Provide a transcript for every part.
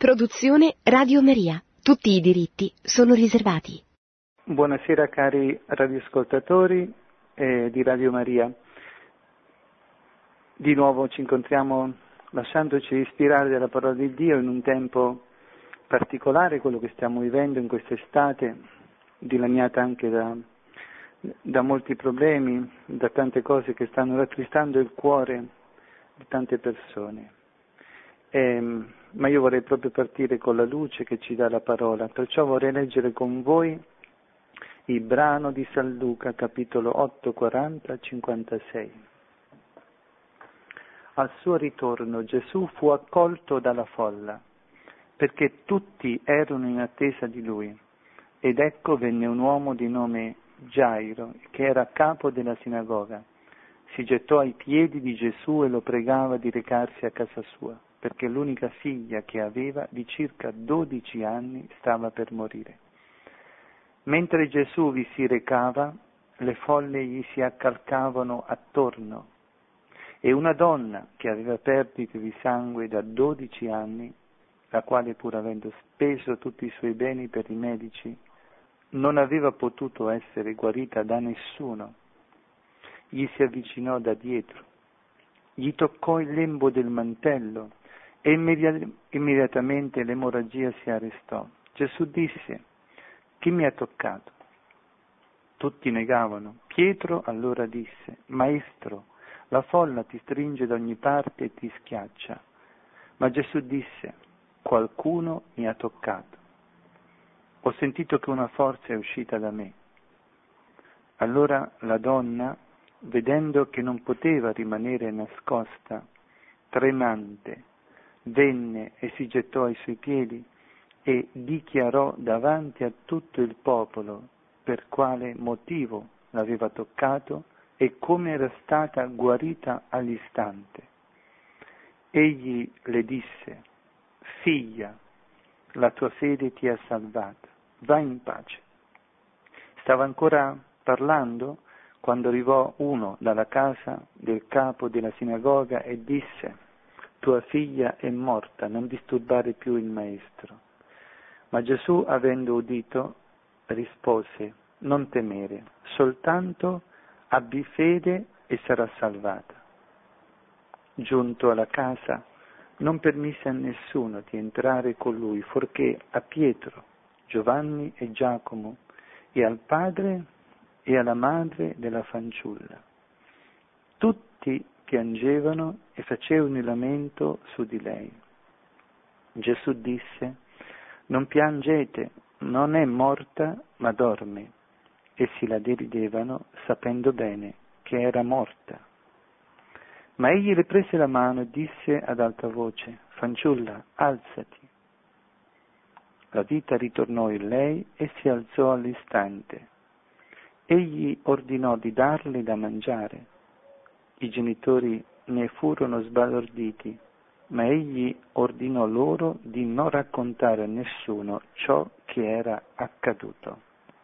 Produzione Radio Maria. Tutti i diritti sono riservati. Buonasera cari radioascoltatori di Radio Maria. Di nuovo ci incontriamo lasciandoci ispirare dalla parola di Dio in un tempo particolare, quello che stiamo vivendo in quest'estate, dilaniata anche da molti problemi, da tante cose che stanno rattristando il cuore di tante persone. Ma io vorrei proprio partire con la luce che ci dà la parola, perciò vorrei leggere con voi il brano di San Luca, capitolo 8, 40, 56. Al suo ritorno Gesù fu accolto dalla folla, perché tutti erano in attesa di lui, ed ecco venne un uomo di nome Gairo, che era capo della sinagoga. Si gettò ai piedi di Gesù e lo pregava di recarsi a casa sua, perché l'unica figlia che aveva, di circa 12 anni, stava per morire. Mentre Gesù vi si recava, le folle gli si accalcavano attorno, e una donna che aveva perdite di sangue da 12 anni, la quale pur avendo speso tutti i suoi beni per i medici, non aveva potuto essere guarita da nessuno, gli si avvicinò da dietro, gli toccò il lembo del mantello e immediatamente l'emorragia si arrestò. Gesù disse: «Chi mi ha toccato?» Tutti negavano. Pietro allora disse: «Maestro, la folla ti stringe da ogni parte e ti schiaccia». Ma Gesù disse: «Qualcuno mi ha toccato. Ho sentito che una forza è uscita da me». Allora la donna, vedendo che non poteva rimanere nascosta, tremante, venne e si gettò ai suoi piedi e dichiarò davanti a tutto il popolo per quale motivo l'aveva toccato e come era stata guarita all'istante. Egli le disse: «Figlia, la tua fede ti ha salvata, vai in pace». Stava ancora parlando quando arrivò uno dalla casa del capo della sinagoga e disse: «Tua figlia è morta, non disturbare più il maestro». Ma Gesù, avendo udito, rispose: «Non temere, soltanto abbi fede e sarà salvata». Giunto alla casa, non permise a nessuno di entrare con lui, fuorché a Pietro, Giovanni e Giacomo, e al padre e alla madre della fanciulla. Tutti piangevano e facevano il lamento su di lei. Gesù disse: «Non piangete, non è morta, ma dorme». Essi la deridevano, sapendo bene che era morta. Ma egli le prese la mano e disse ad alta voce: «Fanciulla, alzati». La vita ritornò in lei e si alzò all'istante. Egli ordinò di darle da mangiare. I genitori ne furono sbalorditi, ma egli ordinò loro di non raccontare a nessuno ciò che era accaduto.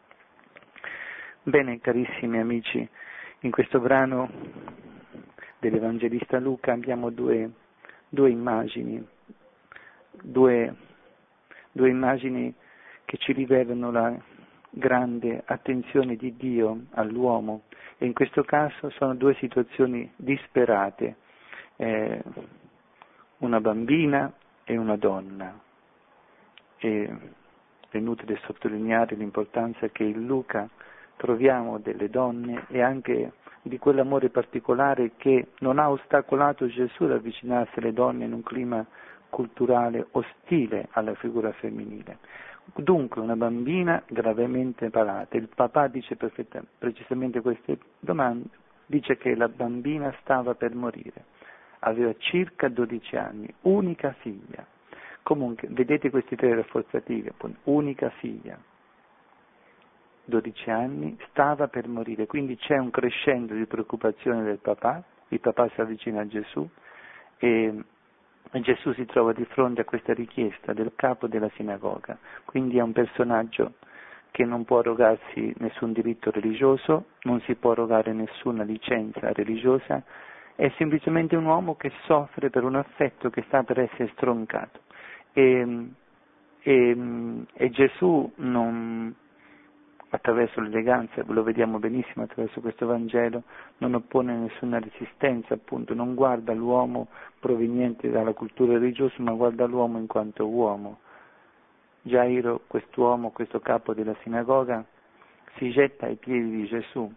Bene, carissimi amici, in questo brano dell'Evangelista Luca abbiamo due immagini, due immagini che ci rivelano la grande attenzione di Dio all'uomo, e in questo caso sono due situazioni disperate, una bambina e una donna. E è inutile sottolineare l'importanza che in Luca troviamo delle donne e anche di quell'amore particolare che non ha ostacolato Gesù ad avvicinarsi alle donne in un clima culturale ostile alla figura femminile. Dunque una bambina gravemente malata, il papà dice precisamente queste domande, dice che la bambina stava per morire, aveva circa 12 anni, unica figlia. Comunque, vedete questi tre rafforzativi, unica figlia, 12 anni, stava per morire, quindi c'è un crescendo di preoccupazione del papà, il papà si avvicina a Gesù e Gesù si trova di fronte a questa richiesta del capo della sinagoga, quindi è un personaggio che non può arrogarsi nessun diritto religioso, non si può arrogare nessuna licenza religiosa, è semplicemente un uomo che soffre per un affetto che sta per essere stroncato e Gesù non, attraverso l'eleganza, lo vediamo benissimo attraverso questo Vangelo, non oppone nessuna resistenza, appunto, non guarda l'uomo proveniente dalla cultura religiosa, ma guarda l'uomo in quanto uomo. Gairo, quest'uomo, questo capo della sinagoga, si getta ai piedi di Gesù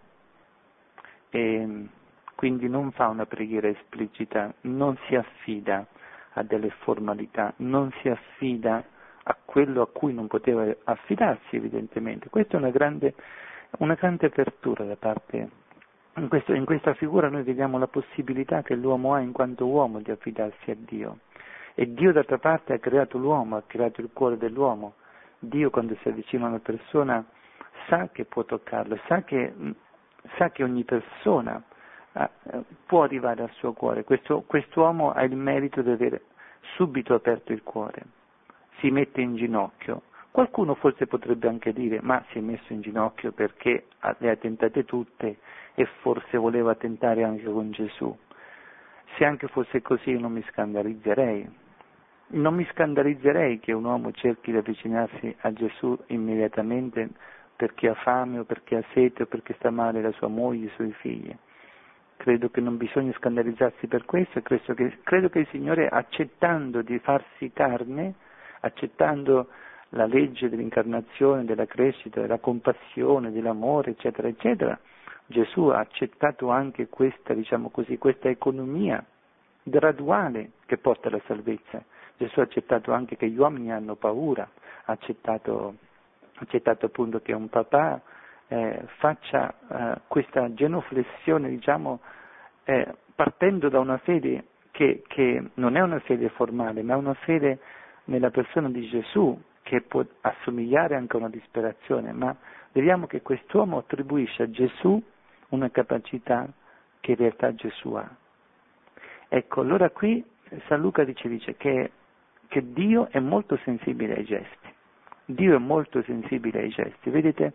e quindi non fa una preghiera esplicita, non si affida a delle formalità, non si affida a quello a cui non poteva affidarsi evidentemente. Questa è una grande apertura da parte, in questa figura noi vediamo la possibilità che l'uomo ha in quanto uomo di affidarsi a Dio. E Dio d'altra parte ha creato l'uomo, ha creato il cuore dell'uomo. Dio quando si avvicina a una persona sa che può toccarlo, sa che ogni persona può arrivare al suo cuore. Quest'uomo ha il merito di aver subito aperto il cuore, si mette in ginocchio. Qualcuno forse potrebbe anche dire, ma si è messo in ginocchio perché le ha tentate tutte e forse voleva tentare anche con Gesù. Se anche fosse così io non mi scandalizzerei. Non mi scandalizzerei che un uomo cerchi di avvicinarsi a Gesù immediatamente perché ha fame o perché ha sete o perché sta male la sua moglie, i suoi figli. Credo che non bisogna scandalizzarsi per questo e credo che il Signore, accettando di farsi carne, accettando la legge dell'incarnazione, della crescita, della compassione, dell'amore, eccetera, eccetera, Gesù ha accettato anche questa, diciamo così, questa economia graduale che porta alla salvezza. Gesù ha accettato anche che gli uomini hanno paura, ha accettato appunto che un papà faccia questa genuflessione, diciamo, partendo da una fede che non è una fede formale, ma è una fede nella persona di Gesù, che può assomigliare anche a una disperazione, ma vediamo che quest'uomo attribuisce a Gesù una capacità che in realtà Gesù ha. Ecco, allora qui San Luca dice che Dio è molto sensibile ai gesti. Dio è molto sensibile ai gesti. Vedete,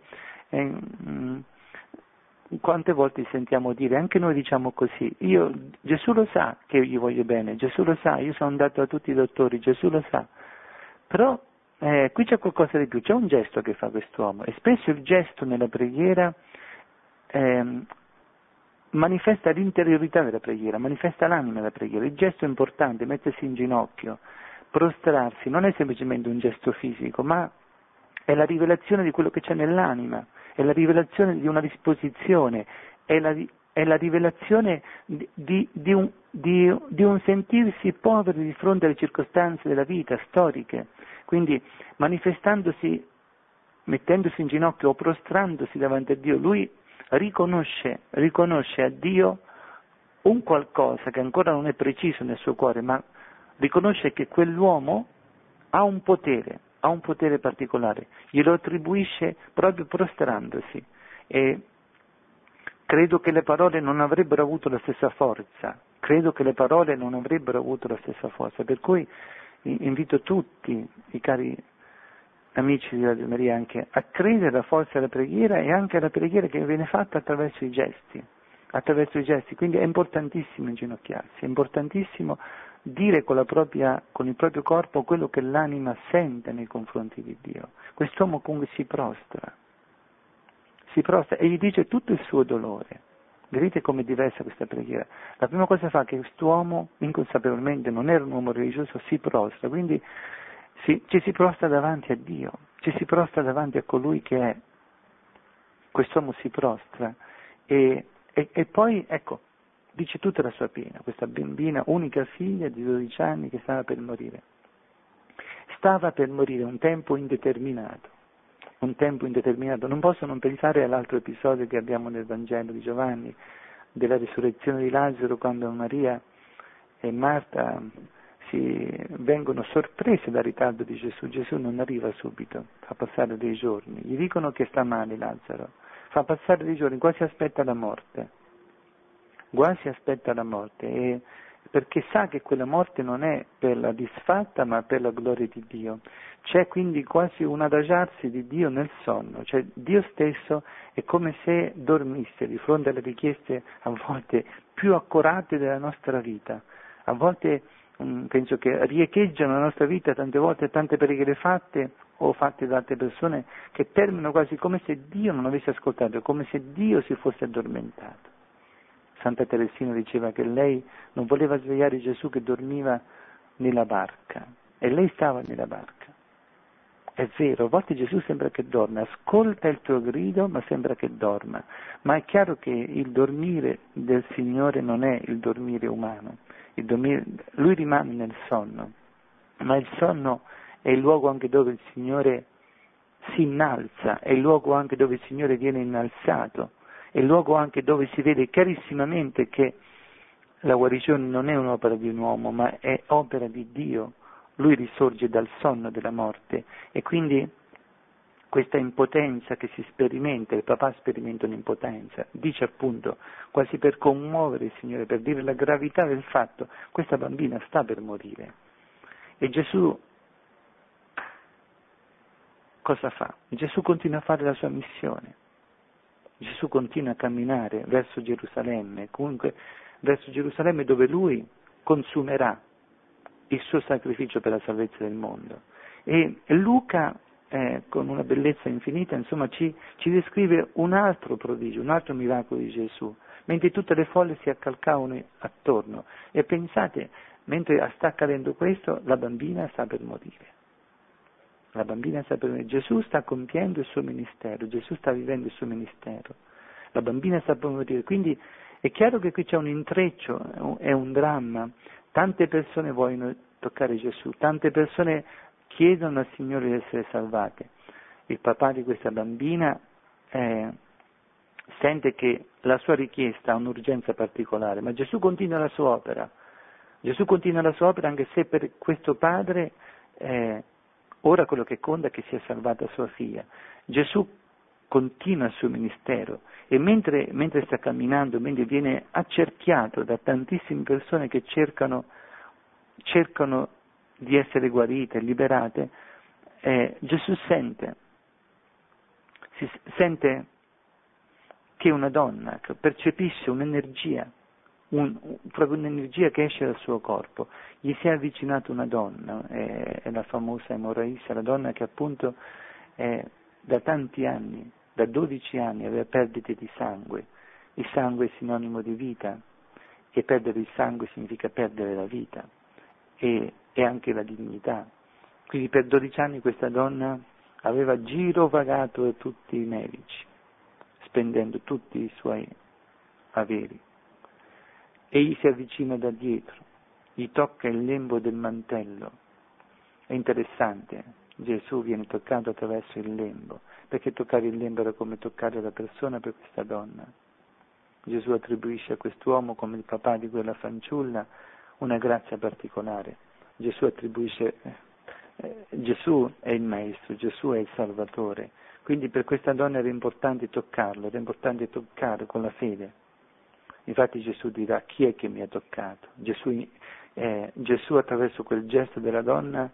quante volte sentiamo dire, anche noi diciamo così, Gesù lo sa che io gli voglio bene, Gesù lo sa, io sono andato a tutti i dottori, Gesù lo sa. Però qui c'è qualcosa di più, c'è un gesto che fa quest'uomo e spesso il gesto nella preghiera manifesta l'interiorità della preghiera, manifesta l'anima della preghiera. Il gesto è importante, mettersi in ginocchio, prostrarsi, non è semplicemente un gesto fisico, ma è la rivelazione di quello che c'è nell'anima, è la rivelazione di una disposizione, è la rivelazione di un sentirsi poveri di fronte alle circostanze della vita, storiche. Quindi manifestandosi, mettendosi in ginocchio o prostrandosi davanti a Dio, lui riconosce a Dio un qualcosa che ancora non è preciso nel suo cuore, ma riconosce che quell'uomo ha un potere particolare, glielo attribuisce proprio prostrandosi, e credo che le parole non avrebbero avuto la stessa forza, per cui invito tutti i cari amici di Radio Maria anche a credere alla forza della preghiera e anche alla preghiera che viene fatta attraverso i gesti, quindi è importantissimo inginocchiarsi, è importantissimo dire con il proprio corpo quello che l'anima sente nei confronti di Dio. Quest'uomo comunque si prostra e gli dice tutto il suo dolore. Vedete com'è diversa questa preghiera? La prima cosa che fa che quest'uomo, inconsapevolmente, non era un uomo religioso, si prostra, quindi ci si prostra davanti a Dio, ci si prostra davanti a colui che è. Quest'uomo si prostra e poi, ecco, dice tutta la sua pena, questa bambina, unica figlia di 12 anni che stava per morire un tempo indeterminato. Non posso non pensare all'altro episodio che abbiamo nel Vangelo di Giovanni, della risurrezione di Lazzaro, quando Maria e Marta vengono sorprese dal ritardo di Gesù. Gesù non arriva subito, fa passare dei giorni. Gli dicono che sta male Lazzaro, fa passare dei giorni, quasi aspetta la morte, perché sa che quella morte non è per la disfatta ma per la gloria di Dio. C'è quindi quasi un adagiarsi di Dio nel sonno, cioè Dio stesso è come se dormisse di fronte alle richieste a volte più accorate della nostra vita, a volte penso che riecheggiano la nostra vita tante volte, tante preghiere fatte o fatte da altre persone che terminano quasi come se Dio non avesse ascoltato, come se Dio si fosse addormentato. Santa Teresina diceva che lei non voleva svegliare Gesù che dormiva nella barca e lei stava nella barca. È vero, a volte Gesù sembra che dorme, ascolta il tuo grido ma sembra che dorma, ma è chiaro che il dormire del Signore non è il dormire umano, lui rimane nel sonno, ma il sonno è il luogo anche dove il Signore si innalza, è il luogo anche dove il Signore viene innalzato, è il luogo anche dove si vede chiarissimamente che la guarigione non è un'opera di un uomo, ma è opera di Dio. Lui risorge dal sonno della morte e quindi questa impotenza che si sperimenta, il papà sperimenta un'impotenza, dice appunto quasi per commuovere il Signore, per dire la gravità del fatto, questa bambina sta per morire. E Gesù cosa fa? Gesù continua a fare la sua missione, Gesù continua a camminare verso Gerusalemme, comunque verso Gerusalemme dove lui consumerà il suo sacrificio per la salvezza del mondo. E Luca, con una bellezza infinita, insomma, ci descrive un altro prodigio, un altro miracolo di Gesù, mentre tutte le folle si accalcavano attorno. E pensate, mentre sta accadendo questo, la bambina sta per morire. La bambina sta per morire. Gesù sta compiendo il suo ministero, Gesù sta vivendo il suo ministero. La bambina sta per morire. Quindi è chiaro che qui c'è un intreccio, è un dramma. Tante persone vogliono toccare Gesù, tante persone chiedono al Signore di essere salvate. Il papà di questa bambina sente che la sua richiesta ha un'urgenza particolare, ma Gesù continua la sua opera. Gesù continua la sua opera anche se per questo padre ora quello che conta è che sia salvata sua figlia. Gesù continua il suo ministero e mentre sta camminando, mentre viene accerchiato da tantissime persone che cercano di essere guarite, liberate, Gesù sente che una donna che percepisce un'energia, proprio un'energia che esce dal suo corpo. Gli si è avvicinata una donna, è la famosa Emoraissa, la donna che appunto da tanti anni, da 12 anni, aveva perdite di sangue. Il sangue è sinonimo di vita e perdere il sangue significa perdere la vita e anche la dignità. Quindi per 12 anni questa donna aveva girovagato tutti i medici, spendendo tutti i suoi averi. Egli si avvicina da dietro, gli tocca il lembo del mantello. È interessante, Gesù viene toccato attraverso il lembo, perché toccare il lembo era come toccare la persona per questa donna. Gesù attribuisce a quest'uomo, come il papà di quella fanciulla, una grazia particolare. Gesù è il Maestro, Gesù è il Salvatore, quindi per questa donna era importante toccarlo, era importante toccare con la fede. Infatti Gesù dirà: chi è che mi ha toccato? Gesù attraverso quel gesto della donna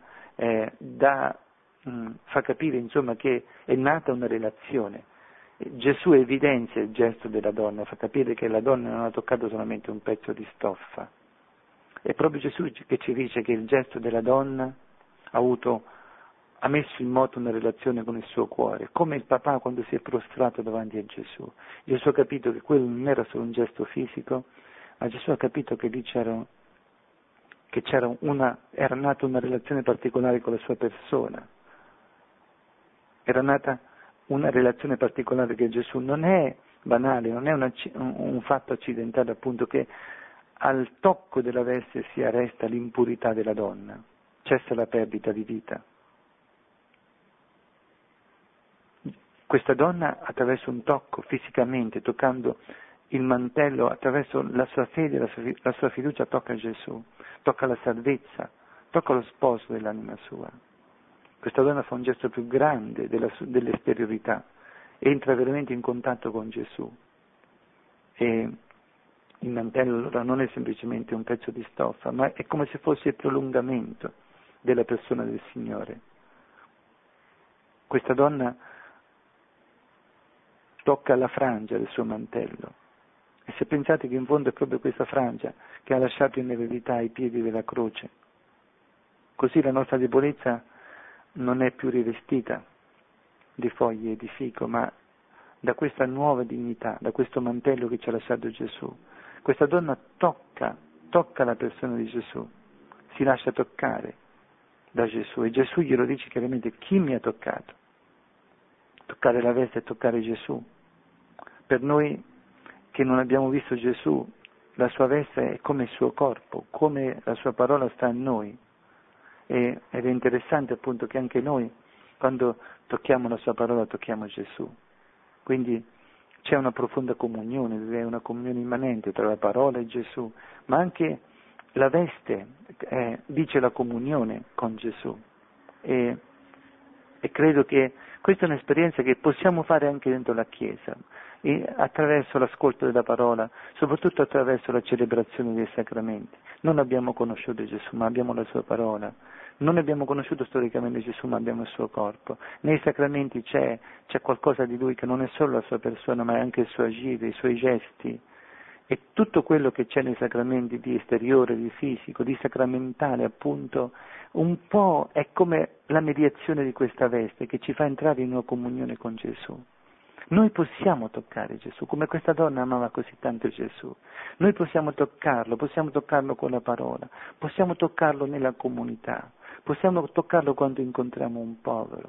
fa capire insomma che è nata una relazione. Gesù evidenzia il gesto della donna, fa capire che la donna non ha toccato solamente un pezzo di stoffa. È proprio Gesù che ci dice che il gesto della donna ha messo in moto una relazione con il suo cuore, come il papà quando si è prostrato davanti a Gesù. Gesù ha capito che quello non era solo un gesto fisico, ma Gesù ha capito che lì era nata una relazione particolare con la sua persona. Era nata una relazione particolare che Gesù non è banale, non è un fatto accidentale, appunto, che al tocco della veste si arresta l'impurità della donna, cessa la perdita di vita. Questa donna, attraverso un tocco, fisicamente, toccando il mantello, attraverso la sua fede, la sua fiducia, tocca Gesù, tocca la salvezza, tocca lo sposo dell'anima sua. Questa donna fa un gesto più grande dell'esteriorità, entra veramente in contatto con Gesù. E il mantello allora non è semplicemente un pezzo di stoffa, ma è come se fosse il prolungamento della persona del Signore. Questa donna tocca la frangia del suo mantello E se pensate che in fondo è proprio questa Francia che ha lasciato in eredità i piedi della croce, così la nostra debolezza non è più rivestita di foglie e di fico, ma da questa nuova dignità, da questo mantello che ci ha lasciato Gesù. Questa donna tocca la persona di Gesù, si lascia toccare da Gesù e Gesù glielo dice chiaramente: chi mi ha toccato? Toccare la veste è toccare Gesù. Per noi che non abbiamo visto Gesù, la sua veste è come il suo corpo, come la sua parola sta a noi. Ed è interessante appunto che anche noi, quando tocchiamo la sua parola, tocchiamo Gesù. Quindi c'è una profonda comunione, è una comunione immanente tra la parola e Gesù, ma anche la veste dice la comunione con Gesù. E credo che questa è un'esperienza che possiamo fare anche dentro la Chiesa, e attraverso l'ascolto della parola, soprattutto attraverso la celebrazione dei sacramenti. Non abbiamo conosciuto Gesù, ma abbiamo la sua parola. Non abbiamo conosciuto storicamente Gesù, ma abbiamo il suo corpo. Nei sacramenti c'è qualcosa di Lui che non è solo la sua persona, ma è anche il suo agire, i suoi gesti. E tutto quello che c'è nei sacramenti di esteriore, di fisico, di sacramentale appunto, un po' è come la mediazione di questa veste che ci fa entrare in una comunione con Gesù. Noi possiamo toccare Gesù, come questa donna amava così tanto Gesù. Noi possiamo toccarlo con la parola, possiamo toccarlo nella comunità, possiamo toccarlo quando incontriamo un povero.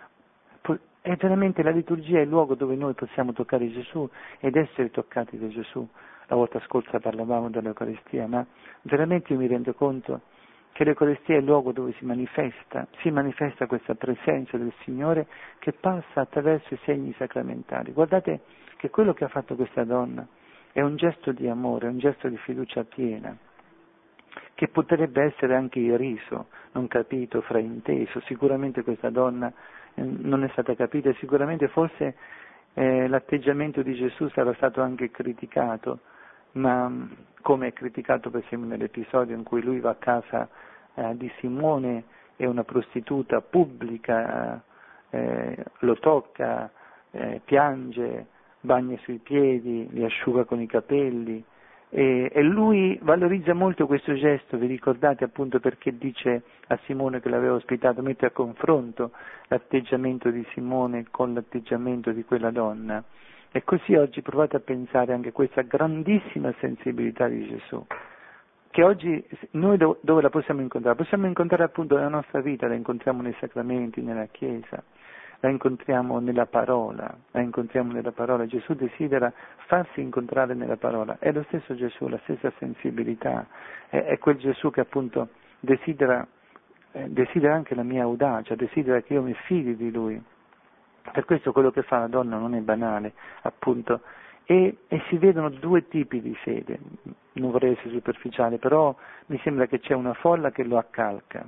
È veramente la liturgia è il luogo dove noi possiamo toccare Gesù ed essere toccati da Gesù. La volta scorsa parlavamo dell'Eucaristia, ma veramente io mi rendo conto che l'Eucaristia è il luogo dove si manifesta questa presenza del Signore che passa attraverso i segni sacramentali. Guardate che quello che ha fatto questa donna è un gesto di amore, un gesto di fiducia piena, che potrebbe essere anche irriso, non capito, frainteso. Sicuramente questa donna non è stata capita e sicuramente forse l'atteggiamento di Gesù sarà stato anche criticato, ma come è criticato per esempio nell'episodio in cui lui va a casa di Simone e una prostituta pubblica lo tocca, piange, bagna i suoi piedi, li asciuga con i capelli e lui valorizza molto questo gesto. Vi ricordate appunto perché dice a Simone che l'aveva ospitato, mette a confronto l'atteggiamento di Simone con l'atteggiamento di quella donna. E così oggi provate a pensare anche a questa grandissima sensibilità di Gesù, che oggi noi dove la possiamo incontrare? Possiamo incontrare appunto nella nostra vita, la incontriamo nei sacramenti, nella Chiesa, la incontriamo nella parola, Gesù desidera farsi incontrare nella parola, è lo stesso Gesù, la stessa sensibilità, è quel Gesù che appunto desidera anche la mia audacia, desidera che io mi fidi di Lui. Per questo quello che fa la donna non è banale, appunto, e si vedono due tipi di fede, non vorrei essere superficiale, però mi sembra che c'è una folla che lo accalca,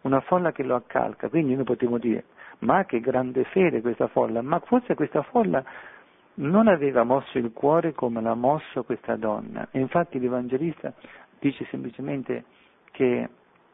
quindi noi potremmo dire, ma che grande fede questa folla, ma forse questa folla non aveva mosso il cuore come l'ha mosso questa donna, e infatti l'Evangelista dice semplicemente che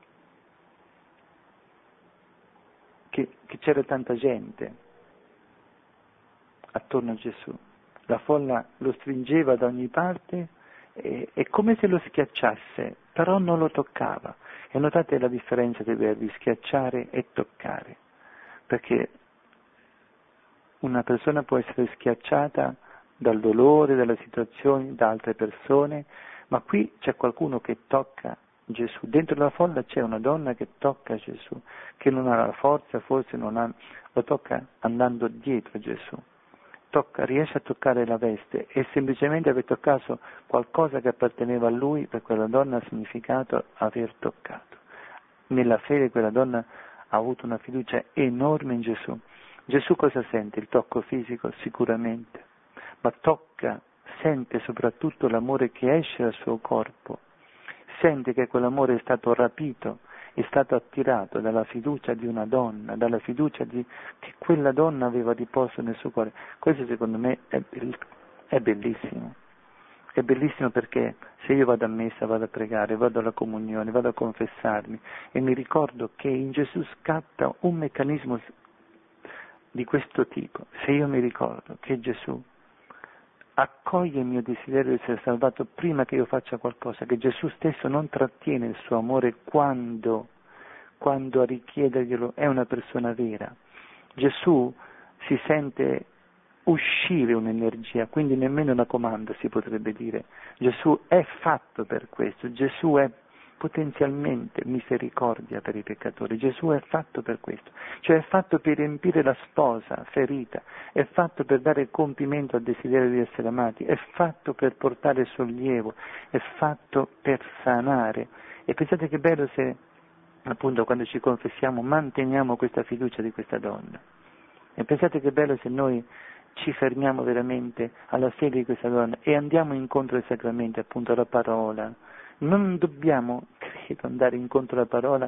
c'era tanta gente attorno a Gesù, la folla lo stringeva da ogni parte, è come se lo schiacciasse, però non lo toccava. E notate la differenza dei verbi schiacciare e toccare, perché una persona può essere schiacciata dal dolore, dalle situazioni, da altre persone, ma qui c'è qualcuno che tocca Gesù. Dentro la folla c'è una donna che tocca Gesù, che non ha la forza, forse lo tocca andando dietro Gesù. Riesce a toccare la veste e semplicemente aver toccato qualcosa che apparteneva a lui, per quella donna ha significato aver toccato. Nella fede quella donna ha avuto una fiducia enorme in Gesù. Gesù cosa sente? Il tocco fisico? Sicuramente, ma sente soprattutto l'amore che esce dal suo corpo, sente che quell'amore è stato rapito, è stato attirato dalla fiducia di una donna, dalla fiducia che quella donna aveva riposto nel suo cuore. Questo secondo me è bellissimo. È bellissimo perché se io vado a messa, vado a pregare, vado alla comunione, vado a confessarmi e mi ricordo che in Gesù scatta un meccanismo di questo tipo, se io mi ricordo che Gesù accoglie il mio desiderio di essere salvato prima che io faccia qualcosa, che Gesù stesso non trattiene il suo amore quando a richiederglielo è una persona vera. Gesù si sente uscire un'energia, quindi nemmeno una comanda si potrebbe dire. Gesù è fatto per questo, Gesù è potenzialmente misericordia per i peccatori, Gesù è fatto per questo, cioè è fatto per riempire la sposa ferita, è fatto per dare compimento al desiderio di essere amati, è fatto per portare sollievo, è fatto per sanare. E pensate che bello se appunto quando ci confessiamo manteniamo questa fiducia di questa donna. E pensate che bello se noi ci fermiamo veramente alla fede di questa donna e andiamo incontro ai sacramenti, appunto alla parola. Non dobbiamo, credo, andare incontro alla parola,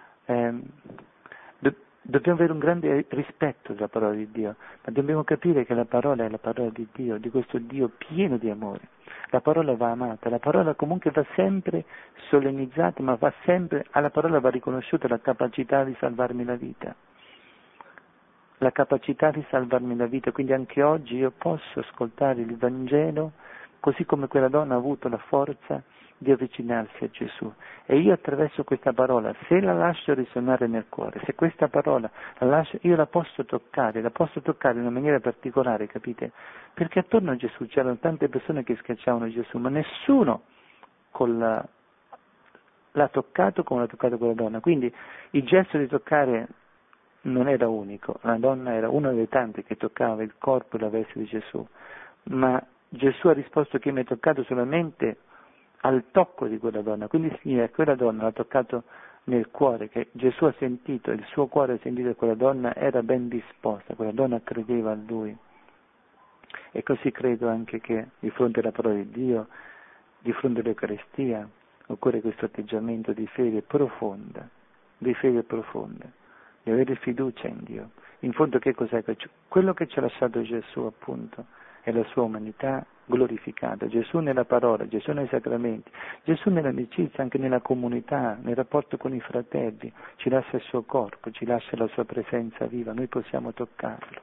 dobbiamo avere un grande rispetto della parola di Dio, ma dobbiamo capire che la parola è la parola di Dio, di questo Dio pieno di amore. La parola va amata, la parola comunque va sempre solennizzata, ma alla parola va riconosciuta la capacità di salvarmi la vita. La capacità di salvarmi la vita, quindi anche oggi io posso ascoltare il Vangelo così come quella donna ha avuto la forza di avvicinarsi a Gesù. E io attraverso questa parola, se la lascio risuonare nel cuore, se questa parola io la posso toccare in una maniera particolare, capite? Perché attorno a Gesù c'erano tante persone che schiacciavano Gesù, ma nessuno l'ha toccato come l'ha toccato quella donna. Quindi il gesto di toccare non era unico, la donna era una delle tante che toccava il corpo e la veste di Gesù, ma Gesù ha risposto che mi ha toccato solamente al tocco di quella donna, quindi significa che quella donna l'ha toccato nel cuore, che Gesù ha sentito, il suo cuore ha sentito che quella donna era ben disposta, quella donna credeva a Lui. E così credo anche che di fronte alla parola di Dio, di fronte all'Eucaristia, occorre questo atteggiamento di fede profonda, di avere fiducia in Dio. In fondo che cos'è? Quello che ci ha lasciato Gesù, appunto, è la sua umanità glorificata. Gesù nella parola, Gesù nei sacramenti, Gesù nell'amicizia, anche nella comunità, nel rapporto con i fratelli, ci lascia il suo corpo, ci lascia la sua presenza viva, noi possiamo toccarlo,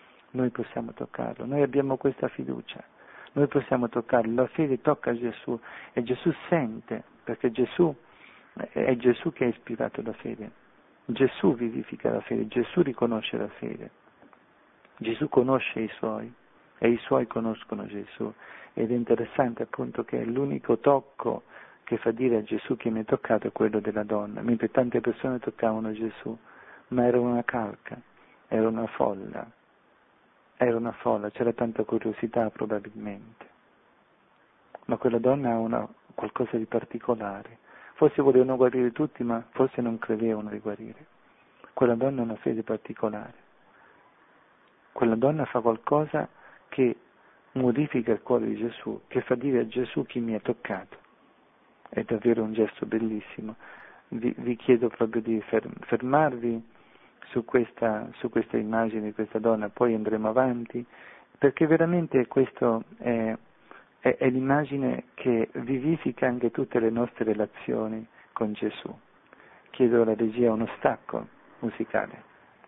noi abbiamo questa fiducia, noi possiamo toccarlo, la fede tocca Gesù e Gesù sente, perché è Gesù che ha ispirato la fede. Gesù vivifica la fede, Gesù riconosce la fede, Gesù conosce i suoi e i suoi conoscono Gesù ed è interessante appunto che l'unico tocco che fa dire a Gesù che mi ha toccato è quello della donna, mentre tante persone toccavano Gesù, ma era una calca, era una folla, c'era tanta curiosità probabilmente, ma quella donna ha qualcosa di particolare. Forse volevano guarire tutti, ma forse non credevano di guarire. Quella donna ha una fede particolare. Quella donna fa qualcosa che modifica il cuore di Gesù, che fa dire a Gesù chi mi ha toccato. È davvero un gesto bellissimo. Vi chiedo proprio di fermarvi su questa immagine di questa donna, poi andremo avanti, perché veramente questo è l'immagine che vivifica anche tutte le nostre relazioni con Gesù. Chiedo alla regia uno stacco musicale.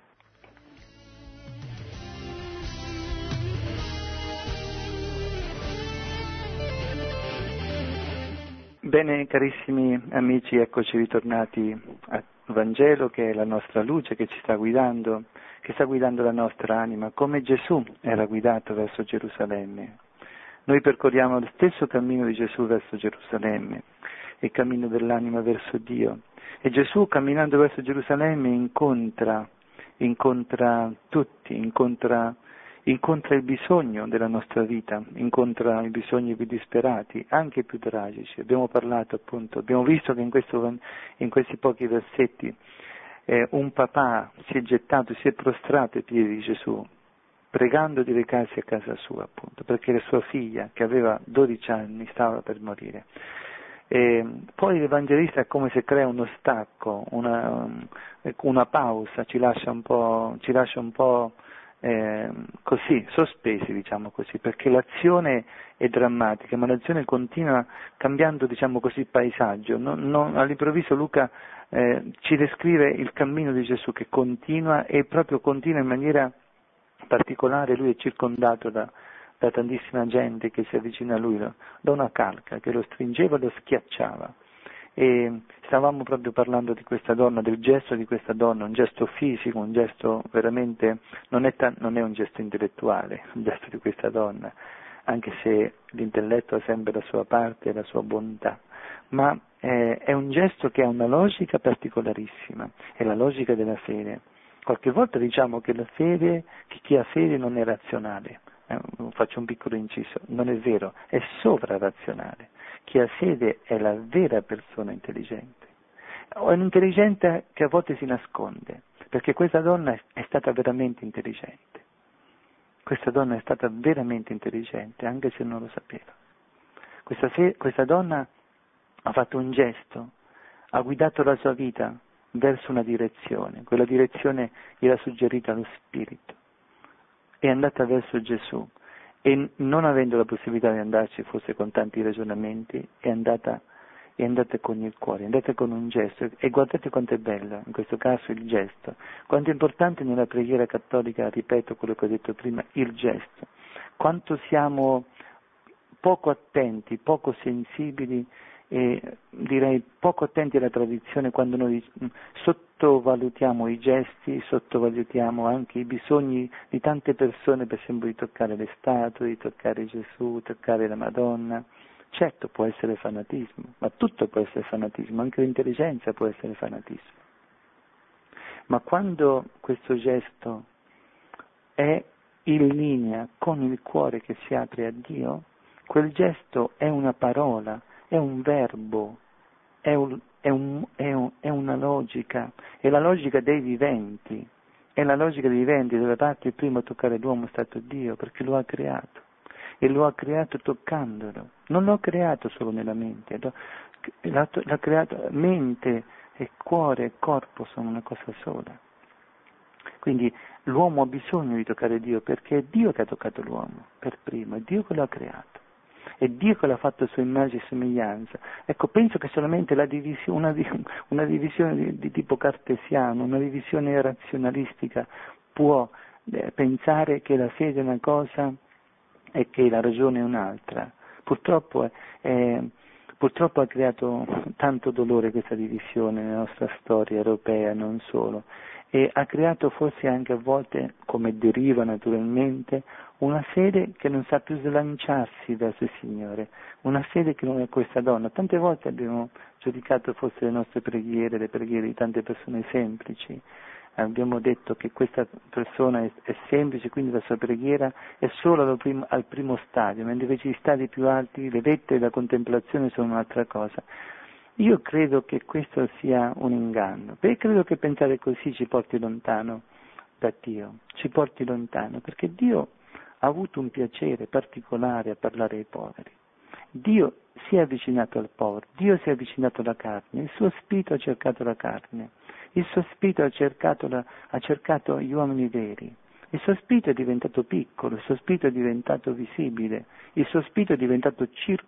Bene, carissimi amici, eccoci ritornati al Vangelo, che è la nostra luce che ci sta guidando, che sta guidando la nostra anima, come Gesù era guidato verso Gerusalemme. Noi percorriamo lo stesso cammino di Gesù verso Gerusalemme, il cammino dell'anima verso Dio. E Gesù, camminando verso Gerusalemme, incontra tutti, incontra il bisogno della nostra vita, incontra i bisogni più disperati, anche i più tragici. Abbiamo parlato appunto, abbiamo visto che in questi pochi versetti un papà si è gettato, si è prostrato ai piedi di Gesù, pregando di recarsi a casa sua, appunto, perché la sua figlia, che aveva 12 anni, stava per morire. E poi l'Evangelista è come se crea uno stacco, una pausa, ci lascia un po' così, sospesi, diciamo così, perché l'azione è drammatica, ma l'azione continua cambiando, diciamo così, il paesaggio. All'improvviso Luca ci descrive il cammino di Gesù che continua e proprio continua in maniera particolare. Lui è circondato da da tantissima gente che si avvicina a lui, da una calca che lo stringeva e lo schiacciava. E stavamo proprio parlando di questa donna, del gesto di questa donna, un gesto fisico, un gesto veramente, non è un gesto intellettuale, un gesto di questa donna, anche se l'intelletto ha sempre la sua parte e la sua bontà, ma è un gesto che ha una logica particolarissima, è la logica della fede. Qualche volta diciamo che la fede, che chi ha fede non è razionale, faccio un piccolo inciso, non è vero, è sovrarazionale. Chi ha fede è la vera persona intelligente, è un'intelligenza che a volte si nasconde, perché questa donna è stata veramente intelligente, questa donna è stata veramente intelligente, anche se non lo sapeva. Questa donna ha fatto un gesto, ha guidato la sua vita verso una direzione, quella direzione gliela suggerita lo Spirito, è andata verso Gesù. E non avendo la possibilità di andarci forse con tanti ragionamenti, è andata con il cuore, è andata con un gesto, e guardate quanto è bello, in questo caso il gesto, quanto è importante nella preghiera cattolica, ripeto quello che ho detto prima, il gesto, quanto siamo poco attenti, poco sensibili e direi poco attenti alla tradizione quando noi sottovalutiamo i gesti, sottovalutiamo anche i bisogni di tante persone, per esempio di toccare le statue, di toccare Gesù, toccare la Madonna. Certo può essere fanatismo, ma tutto può essere fanatismo, anche l'intelligenza può essere fanatismo. Ma quando questo gesto è in linea con il cuore che si apre a Dio, quel gesto è una parola, è un verbo, è una logica, è la logica dei viventi, è la logica dei viventi, dove parte il primo a toccare l'uomo è stato Dio, perché lo ha creato, e lo ha creato toccandolo, non l'ha creato solo nella mente, l'ha creato, mente e cuore e corpo sono una cosa sola. Quindi l'uomo ha bisogno di toccare Dio, perché è Dio che ha toccato l'uomo per primo, è Dio che lo ha creato. È Dio che l'ha fatto a sua immagine e somiglianza. Ecco, penso che solamente una divisione di tipo cartesiano, una divisione razionalistica può pensare che la fede è una cosa e che la ragione è un'altra. Purtroppo ha creato tanto dolore questa divisione nella nostra storia europea, non solo, e ha creato forse anche a volte, come deriva naturalmente, una fede che non sa più slanciarsi verso il Signore, una fede che non è questa donna. Tante volte abbiamo giudicato forse le nostre preghiere, le preghiere di tante persone semplici, abbiamo detto che questa persona è semplice, quindi la sua preghiera è solo al primo stadio, mentre invece gli stadi più alti, le vette e la contemplazione sono un'altra cosa. Io credo che questo sia un inganno, perché credo che pensare così ci porti lontano da Dio, ci porti lontano, perché Dio ha avuto un piacere particolare a parlare ai poveri. Dio si è avvicinato al povero, Dio si è avvicinato alla carne, il suo spirito ha cercato la carne, il suo spirito ha cercato gli uomini veri, il suo spirito è diventato piccolo, il suo spirito è diventato visibile, il suo spirito è diventato